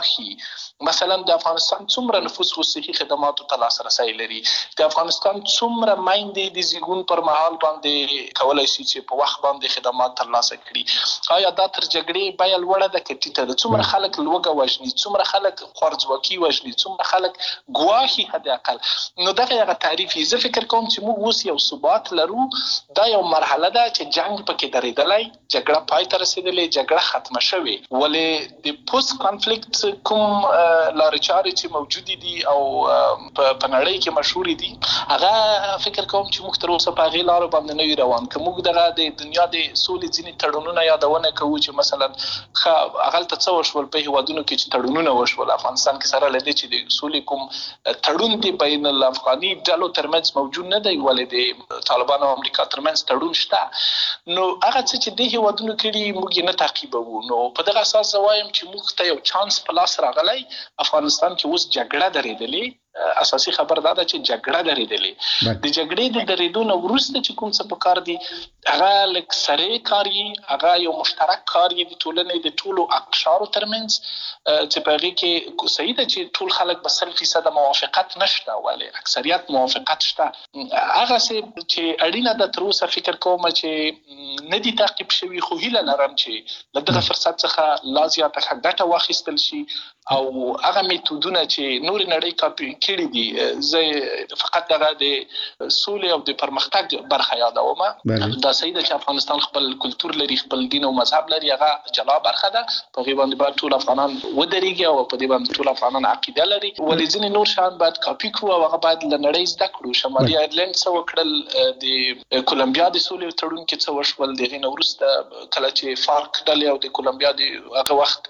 ګواښي. مثلا د افغانستان څومره نفوس و صحي خدماتو ته لاسرسی لري، د افغانستان څومره میندې د زیږون پر مهال باندې کولی شي چې په وخت باندې خدمات ترلاسه کړي. آیا دا تر جګړې بیه لوړه ده که ټیټه ده؟ څومره خلک لوږه وژني، څومره خلک خوارځواکي وژني، څومره خلک ګواښي حد اقل. نو دغه هغه تعریف یې. زه فکر کوم چې موږ اوس یو ثبات لرو. دا یو مرحله ده چې جنګ پکې درېدلی، جګړه پای ته رسېدلې، جګړه ختمه شوې، ولې د پوسټ کانفلیکټ کوم لارې چارې چې موجودې دي او په نړۍ کې مشهورې دي، هغه فکر کوم چې موږ تر اوسه په هغې لارو باندې نه یو روان. که موږ دغه د دنیا د سولې ځینې تړونونه یادونه کوو چې مثلا هغلته څه وشول په هېوادونو کې چې تړونونه وشول، افغانستان کې سره له دې چې د سولې کوم تړون دی بین الافغاني ډلو ترمنځ موجود نه دی، ولې د طالبانو او امریکا ترمنځ تړون شته. نو هغه څه چې دې هېوادونو کړي موږ یې نه تعقیبوو. نو په دغه اساس زه وایم چې موږ ته یو چانس په لاس راغلی. افغانستان کې اوس جګړه درېدلې. اساسي خبر دا ده چې جګړه درېدلې. د جګړې د درېدو نه وروسته چې کوم څه پکار دي هغه لږ سرې کار یي، هغه یو مشترک کار یي د ټولنې د ټولو اقشارو ترمنځ، چې په هغې کې صحیح ده چې ټول خلک به سل فیصده موافقت نشته، ولې اکثریت موافقت شته. هغسې چې اړینه ده تر اوسه فکر کوم چې نه دي تعقیب شوي، خو هیله لرم چې له دغه فرصت څخه لا زیاته ګټه واخیستل شي او هغه میتودونه چې نورې نړۍ کاپي کړي دي. زه فقط دغه د سولې او د پرمختګ برخه یادوم. دا صحیح ده چې افغانستان خپل کلتور لري، خپل دین او مذهب لري، هغه جلا برخه ده. په هغې باندې باید ټول افغانان ودرېږي او په دې باندې ټول افغانان عقیده لري، ولې ځینې نور شیان باید کاپي کړو او هغه باید له نړۍ زده کړو. شمالي آیرلینډ څه وکړل، د کولمبیا د سولې تړون کې څه وشول، د هغې نه وروسته کله چې فارک ډلې او د کولمبیا د هغه وخت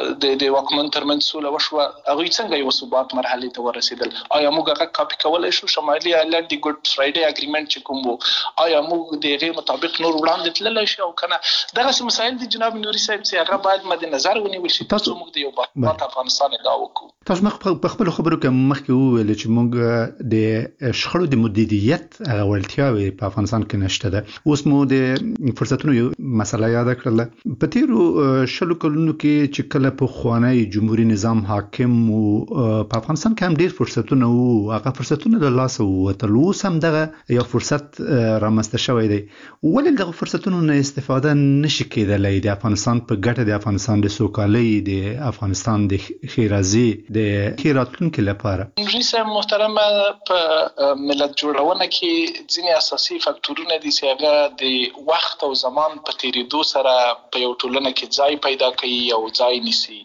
د واکمن ترمنځ سوله وشوه، هغوی څنګه یو ثبات مرحلې ته ورسېدل؟ آیا موږ هغه کاپي کولی شو؟ شمالي آیرلینډ د ګوډ فرایډې اګریمنټ چې کوم و، آیا موږ د هغې مطابق نور وړاندې تللی شو او که نه؟ دغسې مسایل دي جناب نوري صاحب چې هغه باید مد نظر ونیول شي ترڅو موږ د یو باثبات افغانستان ادعا وکړو. تاسو مخ په خپل خبرو کې مخکې وویل چې موږ د شخړو د مدیریت هغه وړتیاوې په افغانستان کې نشته ده. اوس مو د فرصتونو یو مسله یاد کړله. په تیرو شلو کلونو کې چې کله په خوانی جمهوریت نظام حاکم او په افغانستان کې هم ډیر فرصتونه وو، هغه فرصتونه له لاسه ووتل. اوس هم دغه یو فرصت رامنځته شوی دی. ولې دغه فرصتونو نه استفاده نشي کېدلی د افغانستان په ګټه، د افغانستان د سوکالۍ، د افغانستان د خیرازي، د خیراتونکو لپاره؟ رئیس محترم، په ملت جوړونه کې ځینې اساسي فاکتورونه دي چې هغه د وخت او زمان په تیریدو سره په یو ټولنه کې ځای پیدا کوي او ځای نیسي.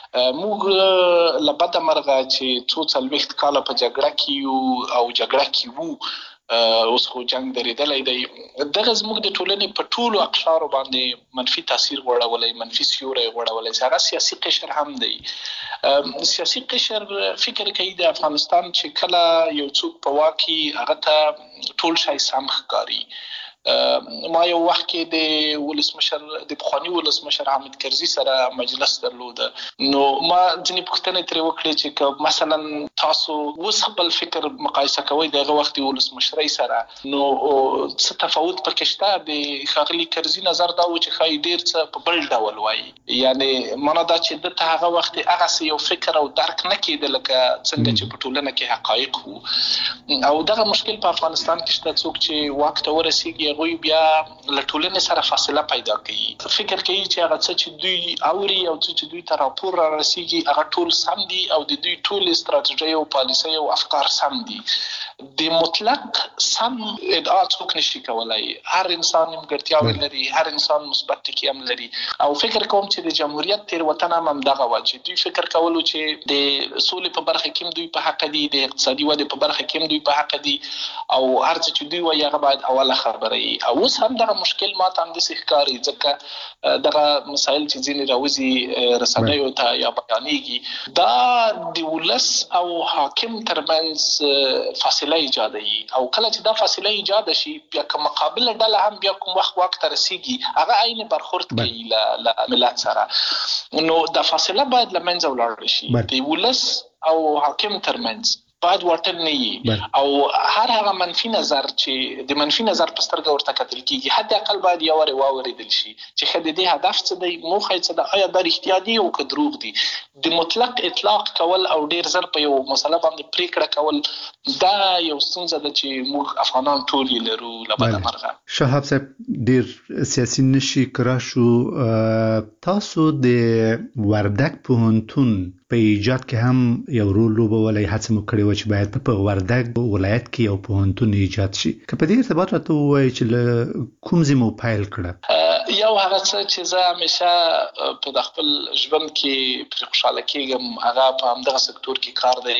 موږ لبد مرغه چې څو څلوېښت کاله په جګړه کې یو او جګړه کې وو، اوس خو جنگ درېدلی دی. دغه زموږ د ټولنې په ټولو اقشارو باندې منفي تاثیر غوړولی، منفي سیوری غوړولی. هغه سیاسي قشر هم دی. سیاسي قشر فکر کوي د افغانستان چې کله یو څوک په واک کې هغه ته ټول شی سم ښکاري. ما یو وخت کې د ولسمشر د پخواني ولسمشر حامد کرزي سره مجلس درلوده، نو ما ځینې پوښتنې ترې وکړې چې که مثلا تاسو اوس خپل فکر مقایسه کوئ د هغه وخت د ولسمشرۍ سره، نو څه تفاوت پکې شته؟ د ښاغلي کرزي نظر دا و چې ښایي ډېر څه په بل ډول وایي، یعنې معنا دا چې ده ته هغه وخت هغسې یو فکر او درک نه کېده لکه څنګه چې په ټولنه کې حقایق وو. او دغه مشکل په افغانستان کې شته. څوک چې واک ته ورسېږي هغوی بیا له ټولنې سره فاصله پیدا کوي، فکر کوي چې هغه څه چې دوی اوري او څه چې دوی ته راپور را رسېږي هغه ټول سم دي او د دوی ټول استراتیژۍ او پالیسۍ او افکار سم دي. د مطلق سم ادعا څوک نشي کولای. هر انسان نیمګړتیاوې لري، هر انسان مثبت ټکي هم لري. او فکر کوم چې د جمهوریت تېروتنه هم همدغه وه چې دوی فکر کولو چې د سولې په برخه کې هم دوی په حق دي، د اقتصادي ودې په برخه کې هم دوی په حق دي، او هر څه چې دوی وایي هغه باید اوله خبره وي. او اوس هم دغه مشکل ماته همداسې ښکاري، ځکه دغه مسایل چې ځینې راوځي رسنیو ته یا بیانېږي، دا د ولس او حاکم ترمنځ فاصله ایجادوي. او کله چې دا فاصله ایجاده شي، بیا که مقابله ډله هم بیا کوم وخت واک ته رسېږي هغه عین برخورد کوي له ملت سره، نو دا فاصله باید له منځه ولاړه شي. د ولس او حاکم ترمنځ باید واټن نه وي، او هر هغه منفي نظر چې د منفي نظر په سترګه ورته کتل کېږي حتی اقل باید یو وارې واورېدل شي چې ښه د دې هدف څه دی، موخه یې څه ده، آیا دا رښتیا دي او که دروغ دي. د مطلق اطلاق کول او ډېر زر په یو مسله باندې پرېکړه کول دا یو ستونزه ده چې موږ افغانان ټول یې لرو له بده مرغه. شهاب صاحب ډېر سیاسي نشي کرا شو. تاسو د وردګ پوهنتون په ایجاد کې هم یو رول لوبولی، هڅه مو کړې وه چې باید په وردګ ولایت کې یو پوهنتون ایجاد شي. که په دې ارتباط راته ووایي چې له کوم ځای مو پیل کړه؟ یو هغه څه چې زه همیشه په د خپل ژوند کې پرې خوشحاله کېږم هغه په همدغه سکتور کې کار دی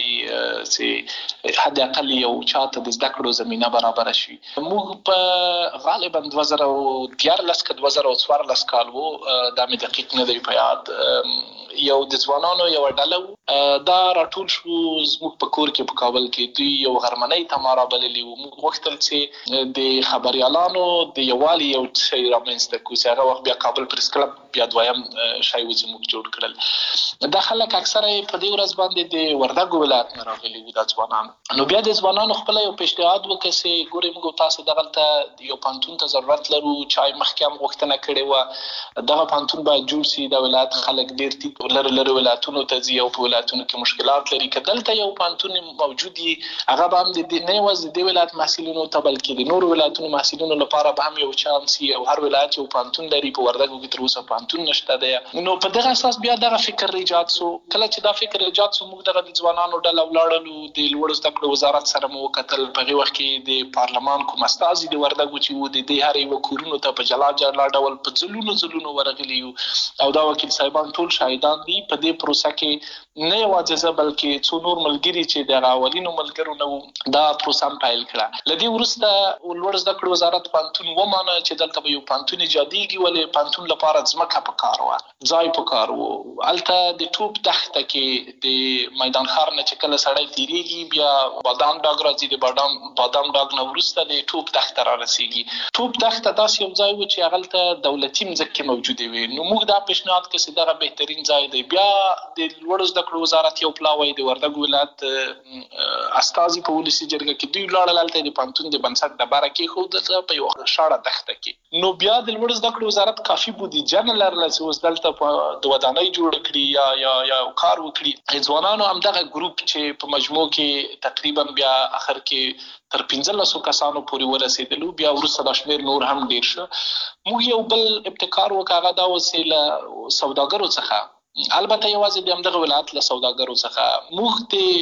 چې حد اقل یو چاته د زده کړو زمینه برابره شي. موږ په غالبا دوه زره دیارلس که دوه زره څوارلس کال و، دا مې دقیق نه دی په یاد، یو د ځوانانو یو ډله دا راټول شو زموږ په کور کې په کابل کې. دوی یو غرمنۍ ته ما رابللي وو. موږ غوښتل چې د خبریالانو د یووالي یو شی رامنځته کړو چې هغه وخت بیا کابل پریس کلب بیا دویم شی و چې موږ جوړ کړل. دا خلک اکثره په دې ورځ باندې د وردګ ولایت نه راغلي وو دا ځوانان. نو بیا د ځوانانو خپله یو پیشنهاد وکړ چې ګورئ موږ تاسو دغلته یو پوهنتون ته ضرورت لرو، چای مخکې هم غوښتنه کړې وه دغه پوهنتون باید جوړ شي. د ولایت خلک ډېر ټیټ لرې لرې ولایتونو ته ځي او په ولایتونو کې مشکلات لري. که دلته یو پوهنتون موجود وي هغه به هم د نه یوازې د ولایت محصلینو ته بلکې د نورو ولایتونو محصلینو لپاره به هم یو چانس وي، او هر ولایت یو پوهنتون لري. په وردګو کې تر اوسه پوهنتون نشته دی. نو په دغه اساس بیا دغه فکر ایجاد سو. کله چې دا فکر ایجاد سو موږ دغه د ځوانانو ډله ولاړلو، د لوړو زده کړو وزارت سره مو وکتل. په هغې وخت کې د پارلمان کوم استازي د وردګو چې وو د دې هر یوه کورونو ته په جلا جلا ډول په ځلونو ځلونو ورغلي یو، او دا وکیل صاحبان ټول شاهدان دي. په دې پروسه کې نه یوازې زه بلکې څو نور ملګري چې د هغه اولینو ملګرو نه وو دا پروسه هم پیل کړه. له دې وروسته لوړ زده کړو وزارت پوهنتون ومانه چې دلته به یو پوهنتون ایجادېږي، ولې پوهنتون لپاره ځمکه پکار وه، ځای پکار و. هلته د توپ دښته کې د میدان ښار نه چې کله سړی تېرېږي بیا بادام ډاګ راځي، د بادام بادام ډاګ نه وروسته د توپ دښته را رسېږي. توپ دښته داسې یو ځای و چې هغلته دولتي مځکې موجودې وې. نو موږ دا پیشنهاد کړ چې دغه بهترین ځای دی. بیا د لوړو زده جوړ کړ وزارت یو پلاوی د وردګ ولایت استازي په ولسی جرګه کې دوی لاړ لاله د پانتون د بنسټ د باره کې خو د په یو شاړه دښته کې نو بیا د لوړ زده کړو وزارت کافي بودیجه نه لرله چې اوس دلته د ودانۍ جوړ کړي یا یا یا کار وکړي ځوانانو همدغه ګروپ چې په مجموع کې تقریبا بیا اخر کې تر پنځلسو کسانو پورې ورسېدلو بیا وروسته د شمېر نور هم ډیر شو موږ یو بل ابتکار وکړه دا وسیله سوداګرو څخه البته یوازې د همدغه ولایت له سوداګرو څخه موږ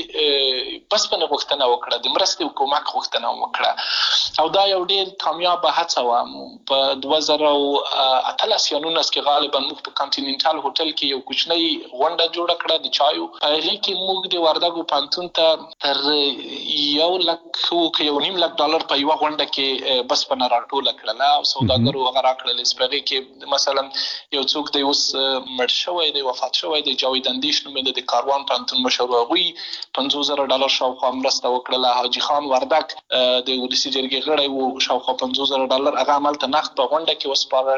د بس په غوښتنه وکړه د مرستې او کومک غوښتنه وکړه او دا یو ډیر کامیاب هڅه و په دوه زره اتلس یا نولس کې غالبا موږ په کانټیننټال هوټل کې یو کوچنی غونډه جوړه کړه د چایو په هغه کې موږ د وردګو پانتون ته تر یو لک او یو نیم لک ډالر په یو غونډه کې بس په راټوله کړله او سوداګرو هغه راکړل سپږی کې مثلا یو څوک د اوس مړ شوی دی وفات شوی دی جاوید اندیش نومېده د کاروان پانتون مشر هغوی پنځوس زره ډالر شاوخوا مرسته وکړله حاجي خان وردک د ولسي جرګې غړی و شاوخوا پنځوس زره ډالر هغه عملته نقد په غونډه کې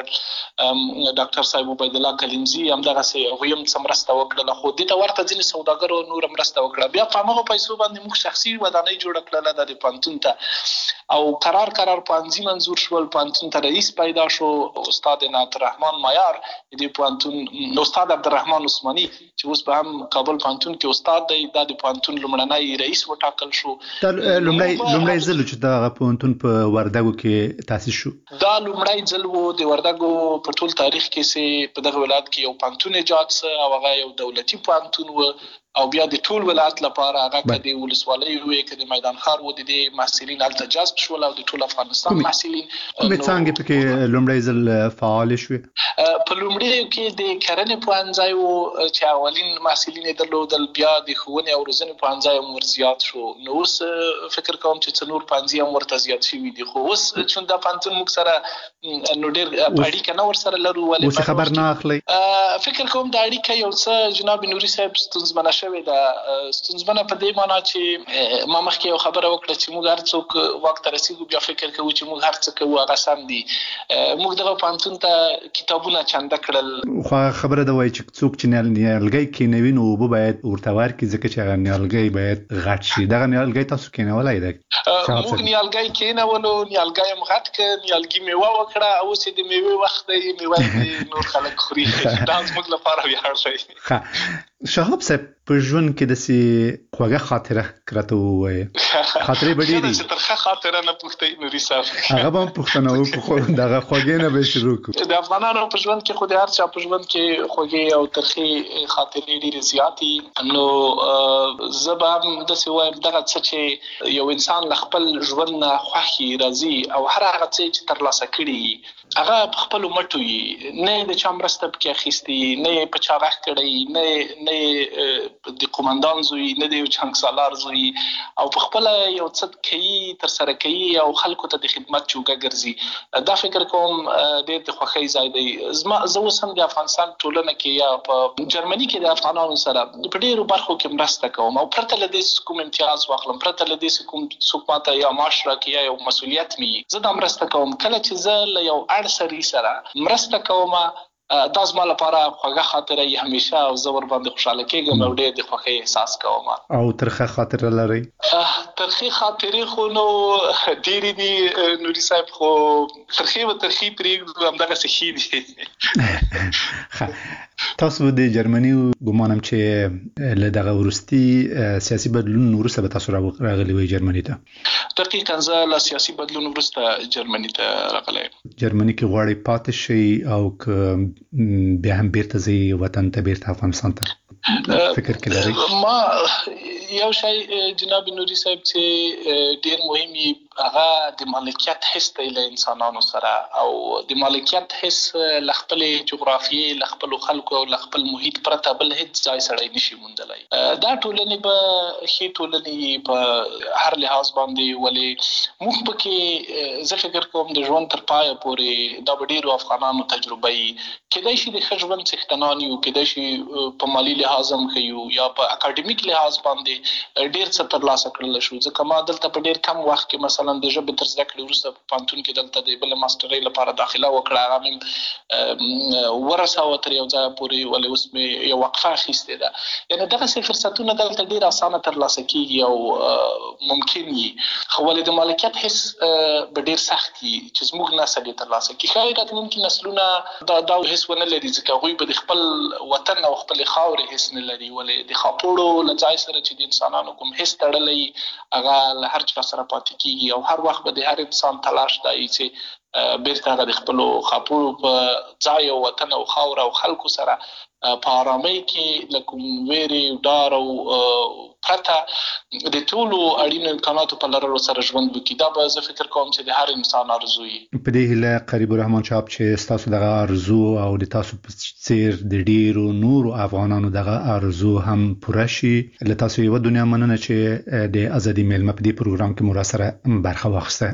وسپارل ډاکټر صاحب عبید الله کلیمزي همدغسې هغوی هم څه مرسته وکړله خو دې ته ورته ځینې سوداګرو نور مرسته وکړه بیا په همغو پیسو باندې موږ شخصي ودانۍ جوړه کړله د پانتون ته او قرار قرار پانځي منظور شول پانتون ته رئیس پیدا شو استاد عنایت الرحمن مایار د پانتون استاد عبدالرحمن عثماني چې اوس په هم کابل پانتون کې استاد دی دا د پانتون لومړنی رئیس وټاکل شو دا لومړی لومړی ځل چې دا پانتون په وردګو کې تاسیس شو دا لومړی ځل و د وردګو په ټول تاریخ کې چې په دغه ولایت کې یو پانتون ایجاد سه او هغه یو دولتي پانتون و او بیا د ټول ولایت لپاره هغه کدي ولسوالۍ وي کدي میدان ښار و د محصلین هلته جذب شول او د ټول افغانستان محصلین کومې څانګې پکې لومړی ځل فعال شوې په لومړي کې د کرنې پوهنځی و چې اولین محصلین یې درلودل بیا د ښوونې او روزنې پوهنځی هم ورزیات شو نو اوس فکر کوم چې څه نور پوهنځي هم ورته زیات شوي دي خو اوس چون دا پوهنتون موږ سره نو ډېر اړیکه نه ورسره لرو ولې اوس خبر نه اخلئ فکر کوم دا اړیکه یو څه جناب نوري صاحب ستونزمنه شوې ده ستونزمنه په دې معنی چې ما مخکې یو خبره وکړه چې موږ هر څوک وخت ته رسېږو بیا فکر کوو چې موږ هر څه کوو هغه سم دي موږ دغه پوهنتون ته کتابونه چنده کړل خو خبره ده وایي چې څوک چې نیالګی کینوي نو اوبه باید ورته ورکړي ځکه چې هغه نیالګی باید غټ شي دغه نیالګی تاسو کینولی دی موږ نیالګی کینولو نیالګی هم غټ کړ نیالګي میوه وکړه او اوس د میوې وخت دی میوه نور خلک خوري دا زموږ لپاره ویاړ دی شهاب صاحب په ژوند کې داسې خوږه خاطره راته ووایه خاطرې به ډېرې چې ترخه خاطره نه پوښتئ نوري صاحب هغه به هم پوښتنه وکړو دغه خوږې نه به شروع کړو د افغانانو په ژوند کې خو د هر چا په ژوند کې خوږې او ترخې خاطرې ډېرې زیاتې نو زه به هم داسې وایم دغه څه چې یو انسان له خپل ژوند نه خوښي راځي او هر هغه څه چې ترلاسه کړي هغه په خپلو مټو وي نه د چا مرسته پکې اخیستې نه یې په چا غږ کړی نه نه د قومندان زوی نه د یو جنګسالار زوی او په خپله یو څه کوي ترسره کوي او خلکو ته د خدمت جوګه ګرځي دا فکر کوم ډېر د خوښۍ ځای دی زما زه اوس هم د افغانستان ټولنه کې یا په جرمني کې د افغانانو سره په ډېرو برخو کې مرسته کوم او پرته له دې کوم امتیاز واخلم پرته له دې کوم څوک ماته یا معاش راکړي یا یو مسؤلیت مي زه دا مرسته کوم کله چې زه له یو اړ سړي سره مرسته کوم دا زما لپاره خوږه خاطره یې همیشه او زه ورباندې خوشحاله کېږم او ډېر د خوښۍ احساس کوم او ترخه خاطره لرئ ترخې خاطرې خو نو ډېرې دي نوري صاحب خو ترخې و ترخې پرېږدو همدغسې ښې دي تاسو د جرمني ګمانم چې له دغه وروستي سیاسي بدلون وروسته به تاسو راغلي وئ جرمني ته دقیقاً زه له سیاسي بدلون وروسته جرمني ته راغلی جرمني کې غواړئ پاتې شئ او که بیا هم بیرته ځئ وطن ته بیرته افغانستان ته فکر کې لرئ ما یو شی جناب نوري صاحب چې ډېر مهم وي هغه د مالکیت حس دی له انسانانو سره او د مالکیت حس له خپلې جغرافیې له خپلو خلکو او له خپل محیط پرته بل هېڅ ځای سړی نشي موندلی دا ټولنې به ښې ټولنې په هر لحاظ باندې ولې موږ پکې زه فکر کوم د ژوند تر پایه پورې دا به ډېرو افغانانو تجربه وي کیدای شي د ښه ژوند څښتنان یو کیدای شي په مالي لحاظ هم ښه یو یا په اکاډمیک لحاظ باندې ډېر څه ترلاسه کړلی شو ځکه ما دلته په ډېر کم وخت کې مثلا مثلا د ژبې تر زده کړې وروسته په پوهنتون کې دلته د بل ماسترۍ لپاره داخله وکړه، هغه مې ورسوه تر یو ځایه پورې، ولې اوس مې یو وقفه اخیستې ده. یعنې دغسې فرصتونه دلته ډېر اسانه ترلاسه کېږي او ممکن وي، خو ولې د مالکیت حس به ډېر سخت وي چې زموږ نسل یې ترلاسه کړي. ښایي راتلونکي نسلونه دا دا حس ونه لري، ځکه هغوی به د خپل وطن او خپلې خاورې حس نه لري. ولې د خاپوړو له ځای سره چې د انسانانو کوم حس تړلی هغه له هر چا سره پاتې کېږي، او هر وخت به د هر انسان تلاش دا وي چې بیرته هغه د خپلو خاپوړو په ځای او وطن او خاوره او خلکو سره په آرامۍ کې له کوم ویرې ډار او پرته د ټولو اړینو امکاناتو په لرلو سره ژوند وکړي. دا به زه فکر کوم چې د هر انسان ارزو وي. په دې هیله قریب الرحمن چاپ چې ستاسو دغه ارزو او د تاسو په څیر د ډیرو نورو افغانانو دغه ارزو هم پوره شي. له تاسو یو دنیا مننه چې د ازادي میلمه په دې پروګرام کې مو سره برخه واخیسته.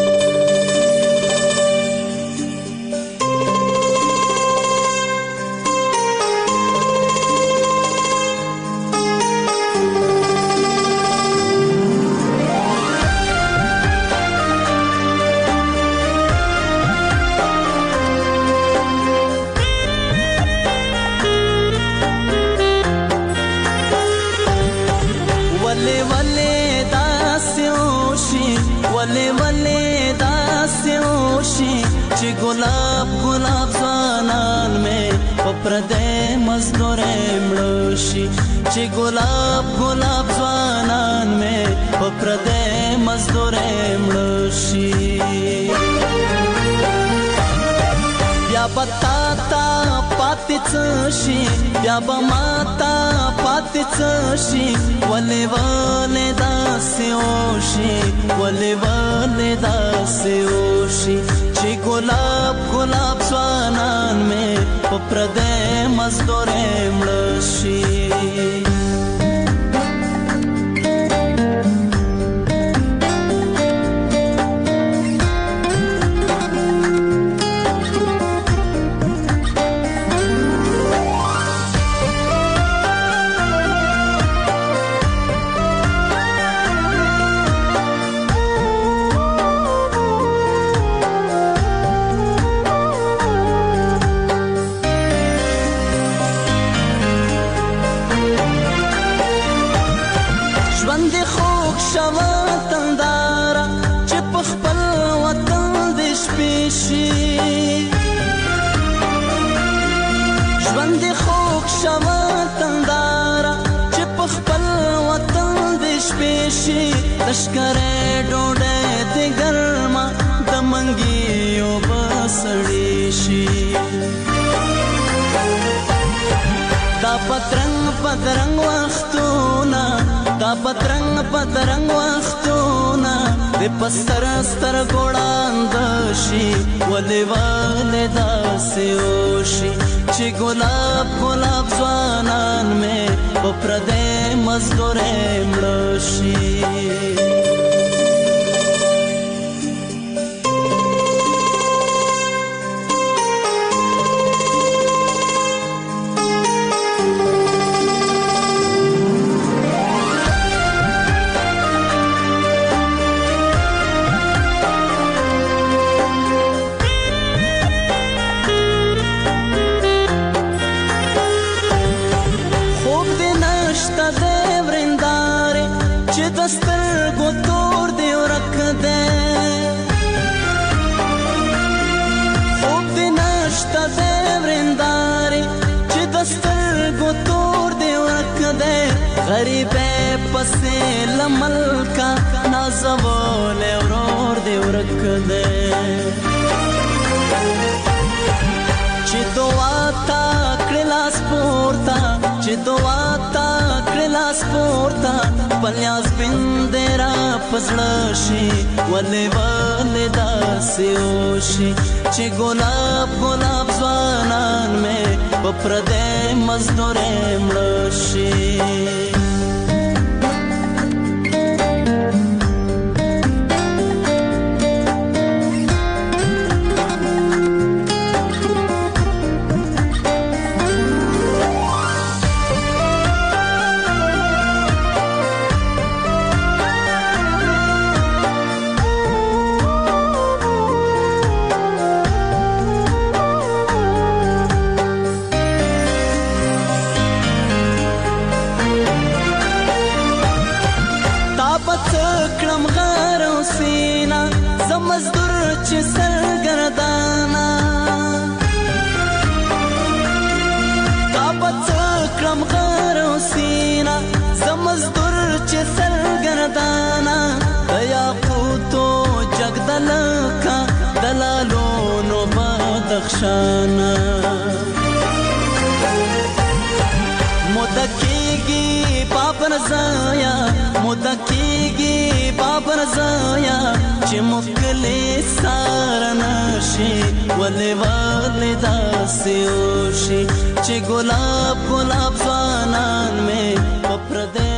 गुलाब गुलाब ज़वानान में पप्रदे मज़दूरे मड़ोशी, ची गुलाब गुलाब ज़वानान में पप्रदे मज़दूरे मड़ोशी. या बताता पातिचशी, या बमाता पातिचशी, वले वले दास्योशी, वले वले दास्योशी. ची गुलाब गुलाब ज़वानान में पप्रदे मज़दूरे मड़ोशी. लश्करे डोडे दे गरमा दमंगियों बसड़ीशी. दा पतरंग पतरंग वख्तूना, दा पतरंग पतरंग वख्तूना, दे पस्तर स्तर गोड़ांदशी, वले वले दास्योशी. ची गुलाब गुलाब ज़वानान में पप्रदे मज़दूरे मड़ोशी. غریبه پسې لملکا نازول اورور دی ورکده. چې دعا تا کړلاس پورتا، چې دعا تا کړلاس پورتا، پلیاس بندرا پزړشي، ولې ولې داسې وشي. چې ګلاب ګلاب ځوانان مې په پردې مزدورې مړشي. چې سرګردانا د یاقوتو جګدلکا دلالو نو بدخشانا مدکیږي پاپن زایا مدکیږي پاپن زایا چې مکلې سارنشي ولې ولې داسې وشي چې ګلاب ګلاب ځوانان مې په پردې